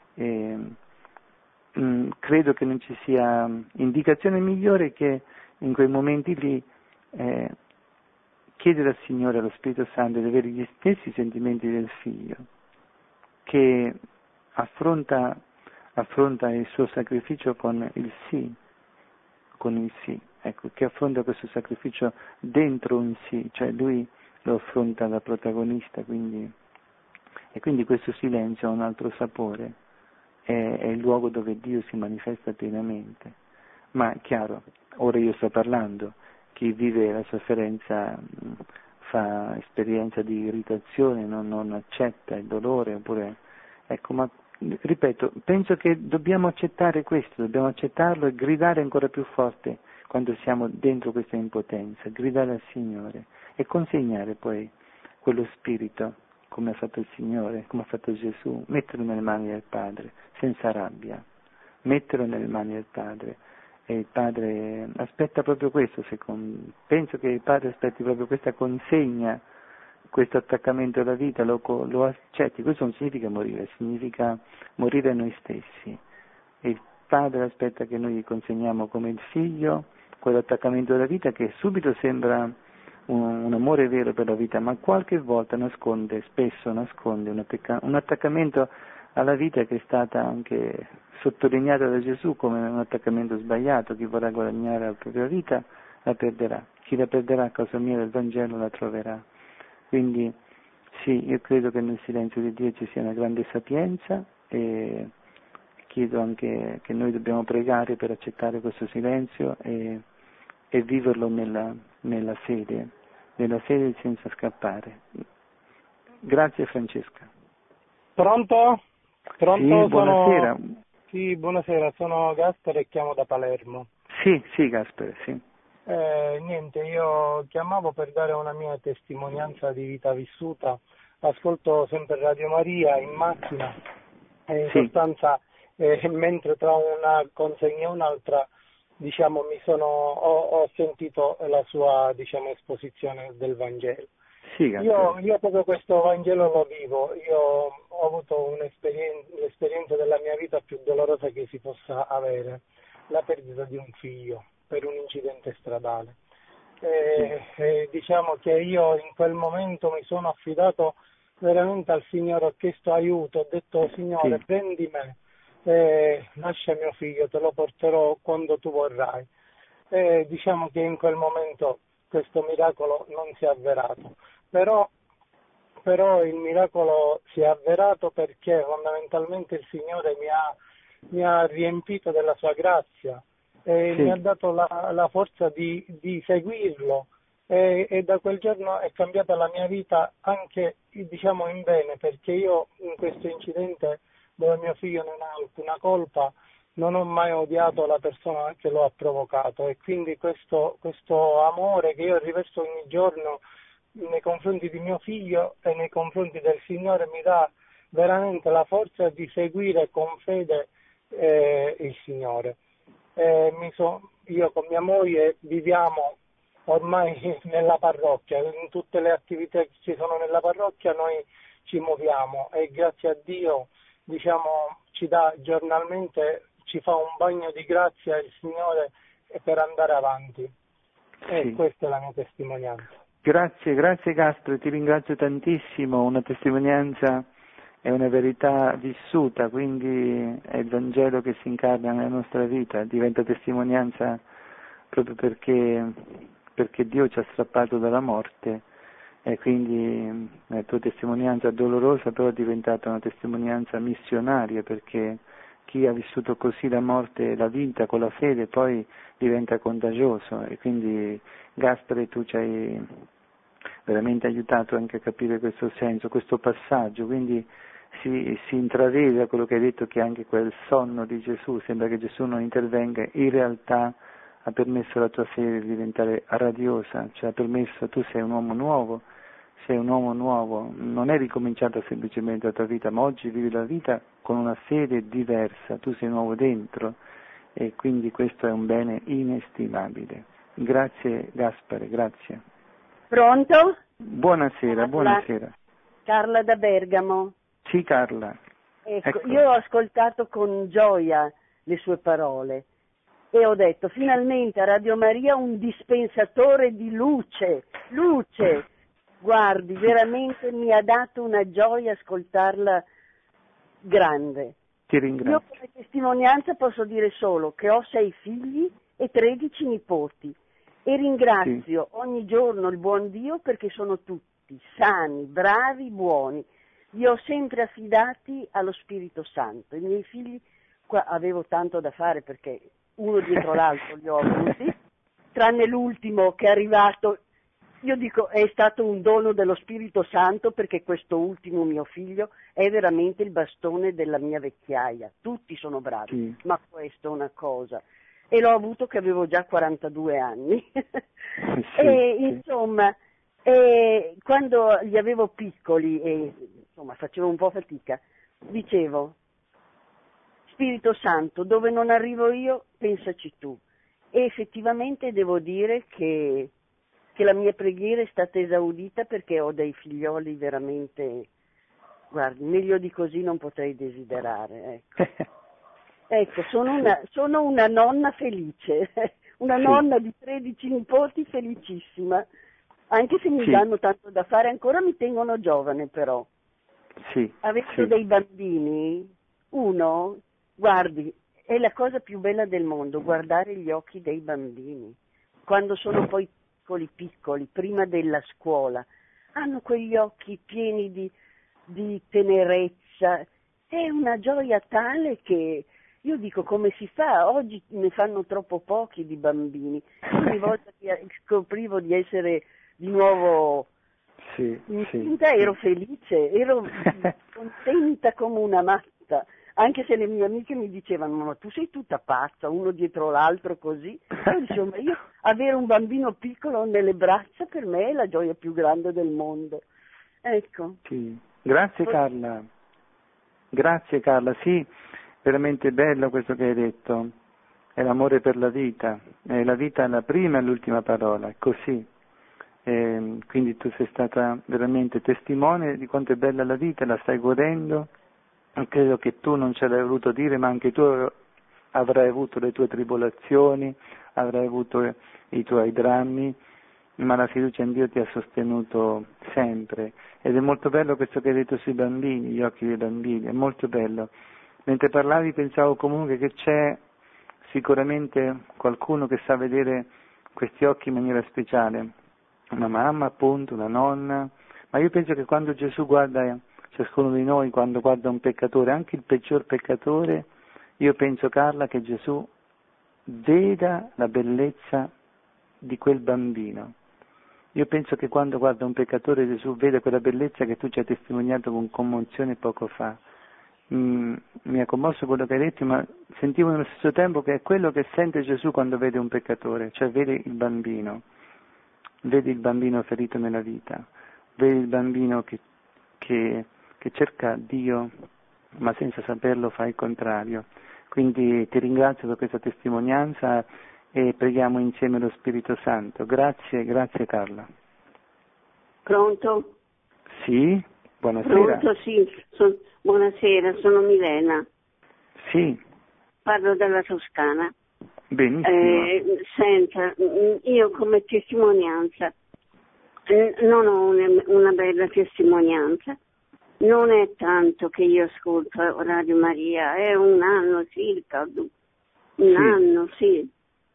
Credo che non ci sia indicazione migliore che in quei momenti lì chiedere al Signore, allo Spirito Santo, di avere gli stessi sentimenti del Figlio, che affronta il suo sacrificio con il sì, ecco, che affronta questo sacrificio dentro un sì, cioè lui lo affronta da protagonista, e quindi questo silenzio ha un altro sapore, è il luogo dove Dio si manifesta pienamente. Ma chiaro, ora io sto parlando, chi vive la sofferenza fa esperienza di irritazione, non accetta il dolore, oppure, ecco, ma ripeto, penso che dobbiamo accettare questo, dobbiamo accettarlo e gridare ancora più forte quando siamo dentro questa impotenza, gridare al Signore e consegnare poi quello spirito, come ha fatto il Signore, come ha fatto Gesù, metterlo nelle mani del Padre, senza rabbia, metterlo nelle mani del Padre. E il Padre aspetta proprio questo, penso che il Padre aspetti proprio questa consegna, questo attaccamento alla vita, lo accetti. Questo non significa morire, significa morire noi stessi. E il Padre aspetta che noi gli consegniamo come il Figlio quell'attaccamento alla vita che subito sembra un amore vero per la vita, ma qualche volta spesso nasconde un attaccamento alla vita che è stata anche sottolineata da Gesù come un attaccamento sbagliato. Chi vorrà guadagnare la propria vita la perderà, chi la perderà a causa mia del Vangelo la troverà. Quindi sì, io credo che nel silenzio di Dio ci sia una grande sapienza e chiedo anche che noi dobbiamo pregare per accettare questo silenzio e viverlo nella fede senza scappare. Grazie Francesca. Pronto? Sì, buonasera. Sì, buonasera, sono Gaspare e chiamo da Palermo. Sì, Gaspare, sì. Niente, io chiamavo per dare una mia testimonianza di vita vissuta. Ascolto sempre Radio Maria in macchina e in sostanza mentre tra una consegna e un'altra ho sentito la sua esposizione del Vangelo. Sì, io proprio questo Vangelo lo vivo, io ho avuto l'esperienza della mia vita più dolorosa che si possa avere, la perdita di un figlio per un incidente stradale. Diciamo che io in quel momento mi sono affidato veramente al Signore, ho chiesto aiuto, ho detto Signore prendi me, lascia mio figlio, te lo porterò quando tu vorrai. Diciamo che in quel momento questo miracolo non si è avverato, però però il miracolo si è avverato perché fondamentalmente il Signore mi ha riempito della sua grazia e mi ha dato la forza di seguirlo e da quel giorno è cambiata la mia vita anche, diciamo, in bene, perché io in questo incidente dove mio figlio non ha alcuna colpa non ho mai odiato la persona che lo ha provocato e quindi questo amore che io riverso ogni giorno nei confronti di mio figlio e nei confronti del Signore mi dà veramente la forza di seguire con fede il Signore. Io con mia moglie viviamo ormai nella parrocchia, in tutte le attività che ci sono nella parrocchia noi ci muoviamo e grazie a Dio, diciamo, ci dà giornalmente, ci fa un bagno di grazia il Signore per andare avanti. E questa è la mia testimonianza. Grazie Gaspare, ti ringrazio tantissimo, una testimonianza è una verità vissuta, quindi è il Vangelo che si incarna nella nostra vita, diventa testimonianza proprio perché Dio ci ha strappato dalla morte e quindi la tua testimonianza dolorosa però è diventata una testimonianza missionaria, perché chi ha vissuto così la morte e la vita con la fede poi diventa contagioso e quindi Gaspare tu ci hai veramente aiutato anche a capire questo senso, questo passaggio, quindi si intravede da quello che hai detto che anche quel sonno di Gesù, sembra che Gesù non intervenga, in realtà ha permesso alla tua fede di diventare radiosa, cioè ha permesso, tu sei un uomo nuovo, non è ricominciata semplicemente la tua vita, ma oggi vivi la vita con una fede diversa, tu sei nuovo dentro e quindi questo è un bene inestimabile. Grazie Gaspare, grazie. Pronto? Buonasera. Carla da Bergamo. Sì, Carla. Ecco, io ho ascoltato con gioia le sue parole e ho detto, finalmente a Radio Maria un dispensatore di luce. Guardi, veramente mi ha dato una gioia ascoltarla grande. Ti ringrazio. Io come testimonianza posso dire solo che ho 6 figli e 13 nipoti e ringrazio ogni giorno il buon Dio perché sono tutti sani, bravi, buoni. Li ho sempre affidati allo Spirito Santo. I miei figli, qua avevo tanto da fare perché uno dietro l'altro li ho avuti, tranne l'ultimo che è arrivato, io dico è stato un dono dello Spirito Santo perché questo ultimo mio figlio è veramente il bastone della mia vecchiaia. Tutti sono bravi, ma questo è una cosa. E l'ho avuto che avevo già 42 anni. Insomma, quando li avevo piccoli e insomma facevo un po' fatica, dicevo, Spirito Santo, dove non arrivo io, pensaci tu. E effettivamente devo dire che la mia preghiera è stata esaudita perché ho dei figlioli veramente, guardi, meglio di così non potrei desiderare, ecco. Ecco, sono una nonna felice, una nonna di 13 nipoti felicissima, anche se mi danno tanto da fare, ancora mi tengono giovane però. Avendo dei bambini, uno, guardi, è la cosa più bella del mondo, guardare gli occhi dei bambini, quando sono poi piccoli, prima della scuola, hanno quegli occhi pieni di tenerezza, è una gioia tale che io dico come si fa, oggi ne fanno troppo pochi di bambini, ogni volta che scoprivo di essere di nuovo incinta ero felice, ero contenta come una matta, anche se le mie amiche mi dicevano ma tu sei tutta pazza, uno dietro l'altro così, insomma io avere un bambino piccolo nelle braccia per me è la gioia più grande del mondo, ecco. Grazie Carla, sì, veramente bello questo che hai detto, è l'amore per la vita è la prima e l'ultima parola, è così. Quindi tu sei stata veramente testimone di quanto è bella la vita, la stai godendo, credo che tu non ce l'hai voluto dire, ma anche tu avrai avuto le tue tribolazioni, avrai avuto i tuoi drammi, ma la fiducia in Dio ti ha sostenuto sempre, ed è molto bello questo che hai detto sui bambini, gli occhi dei bambini, è molto bello. Mentre parlavi pensavo comunque che c'è sicuramente qualcuno che sa vedere questi occhi in maniera speciale, una mamma appunto, una nonna, Ma io penso che quando Gesù guarda ciascuno di noi, quando guarda un peccatore, anche il peggior peccatore, io penso, Carla, che Gesù veda la bellezza di quel bambino. Io penso che quando guarda un peccatore Gesù vede quella bellezza che tu ci hai testimoniato con commozione poco fa. Mi ha commosso quello che hai detto, ma sentivo nello stesso tempo che è quello che sente Gesù quando vede un peccatore, cioè vede il bambino ferito nella vita, vede il bambino che cerca Dio, ma senza saperlo fa il contrario. Quindi ti ringrazio per questa testimonianza e preghiamo insieme lo Spirito Santo. Grazie Carla. Pronto? Sì, buonasera. Pronto, sì, buonasera, sono Milena. Sì. Parlo dalla Toscana. Benissimo. Senta, io come testimonianza non ho una bella testimonianza. Non è tanto che io ascolto Radio Maria, è un anno circa, un anno, sì.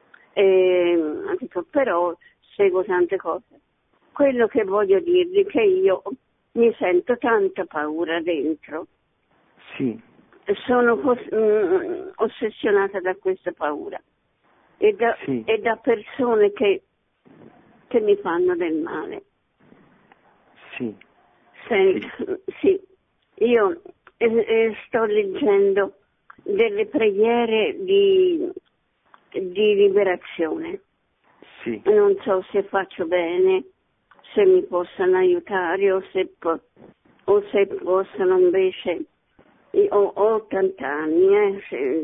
Però seguo tante cose. Quello che voglio dirvi è che io mi sento tanta paura dentro. Sì. Sono ossessionata da questa paura e da persone che mi fanno del male. Sì. Sì. Io sto leggendo delle preghiere di liberazione. Sì. Non so se faccio bene, se mi possano aiutare o se possano invece. Ho 80 anni,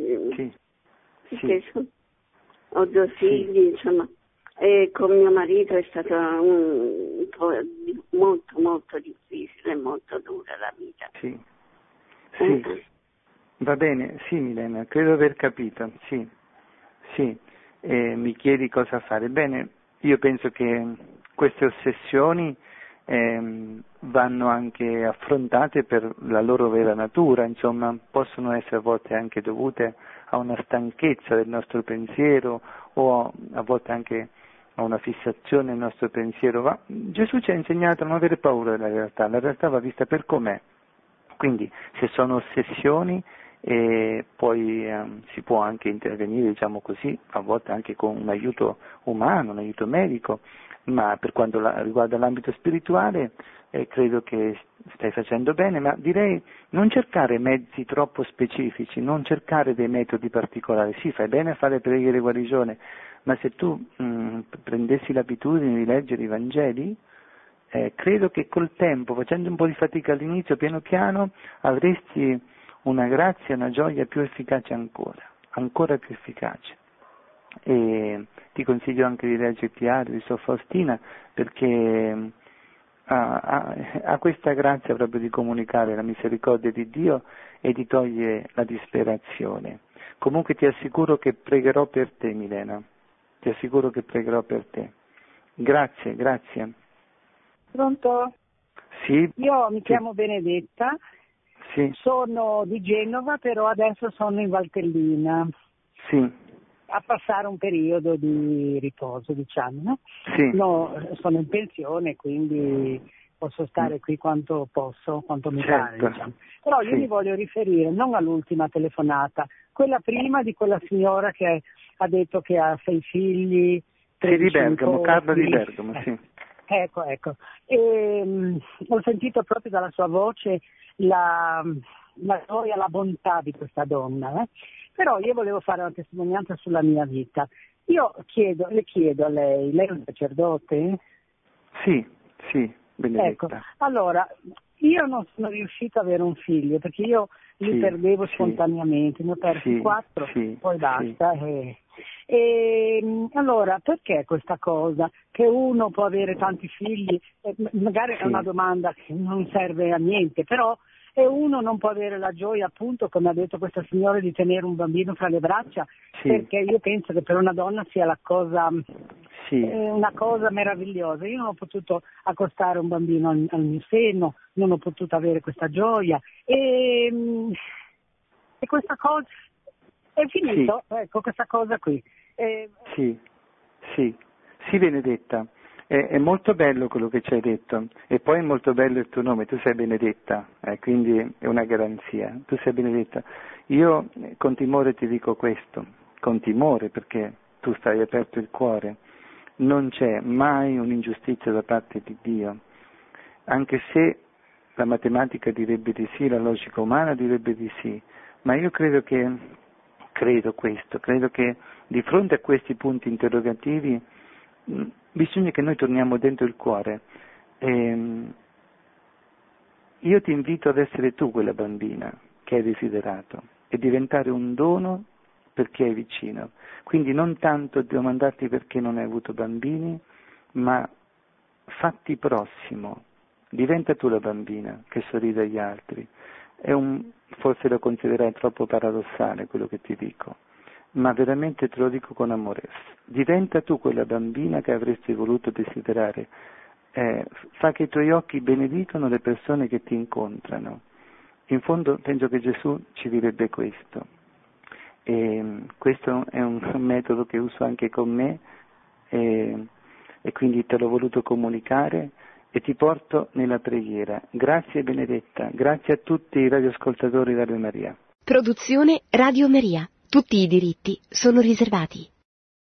ho 2 figli, insomma, e con mio marito è stato un po' molto molto difficile, molto dura la vita. Sì. Va bene, sì Milena, credo aver capito, sì. Mi chiedi cosa fare. Bene, io penso che queste ossessioni vanno anche affrontate per la loro vera natura, insomma, possono essere a volte anche dovute a una stanchezza del nostro pensiero o a volte anche a una fissazione del nostro pensiero. Ma Gesù ci ha insegnato a non avere paura della realtà, la realtà va vista per com'è. Quindi se sono ossessioni poi si può anche intervenire, diciamo così, a volte anche con un aiuto umano, un aiuto medico, ma per quanto riguarda l'ambito spirituale credo che stai facendo bene, ma direi non cercare mezzi troppo specifici, non cercare dei metodi particolari. Sì, fai bene a fare preghiere guarigione, ma se tu prendessi l'abitudine di leggere i Vangeli, credo che col tempo, facendo un po' di fatica all'inizio, piano piano avresti una grazia, una gioia più efficace ancora più efficace. E ti consiglio anche di leggerti Ario di Sor Faustina, perché ha questa grazia proprio di comunicare la misericordia di Dio e di togliere la disperazione. Comunque ti assicuro che pregherò per te, Milena, ti assicuro che pregherò per te. Grazie. Pronto? Sì. Io mi chiamo Benedetta, sono di Genova, però adesso sono in Valtellina. Sì. A passare un periodo di riposo, diciamo, no? Sì. No, sono in pensione, quindi posso stare qui quanto posso, quanto mi pare, diciamo. Però io mi voglio riferire non all'ultima telefonata, quella prima di quella signora che ha detto che ha 6 figli. Sì, di Bergamo, Carla di Bergamo, sì. Ecco. Ho sentito proprio dalla sua voce la gioia, la bontà di questa donna, Però io volevo fare una testimonianza sulla mia vita. Le chiedo a lei è un sacerdote? Sì, Benedetta. Ecco, allora, io non sono riuscita ad avere un figlio, perché io li perdevo spontaneamente, ne ho persi 4, poi basta. Allora, perché questa cosa? Che uno può avere tanti figli, magari è una domanda che non serve a niente, però e uno non può avere la gioia, appunto, come ha detto questa signora, di tenere un bambino fra le braccia, perché io penso che per una donna sia la cosa, una cosa meravigliosa. Io non ho potuto accostare un bambino al mio seno, non ho potuto avere questa gioia e questa cosa è finito, ecco, questa cosa qui. Sì, Benedetta. È molto bello quello che ci hai detto, e poi è molto bello il tuo nome, tu sei Benedetta, quindi è una garanzia, tu sei Benedetta. Io con timore ti dico questo, con timore perché tu stai aperto il cuore, non c'è mai un'ingiustizia da parte di Dio, anche se la matematica direbbe di sì, la logica umana direbbe di sì, ma io credo che di fronte a questi punti interrogativi bisogna che noi torniamo dentro il cuore. Io ti invito ad essere tu quella bambina che hai desiderato e diventare un dono per chi è vicino. Quindi non tanto domandarti perché non hai avuto bambini, ma fatti prossimo. Diventa tu la bambina che sorride agli altri. Forse lo considerai troppo paradossale quello che ti dico, ma veramente te lo dico con amore. Diventa tu quella bambina che avresti voluto desiderare. Fa che i tuoi occhi benedicano le persone che ti incontrano. In fondo penso che Gesù ci direbbe questo. E questo è un metodo che uso anche con me e quindi te l'ho voluto comunicare e ti porto nella preghiera. Grazie Benedetta, grazie a tutti i radioascoltatori di Radio Maria. Produzione Radio Maria. Tutti i diritti sono riservati.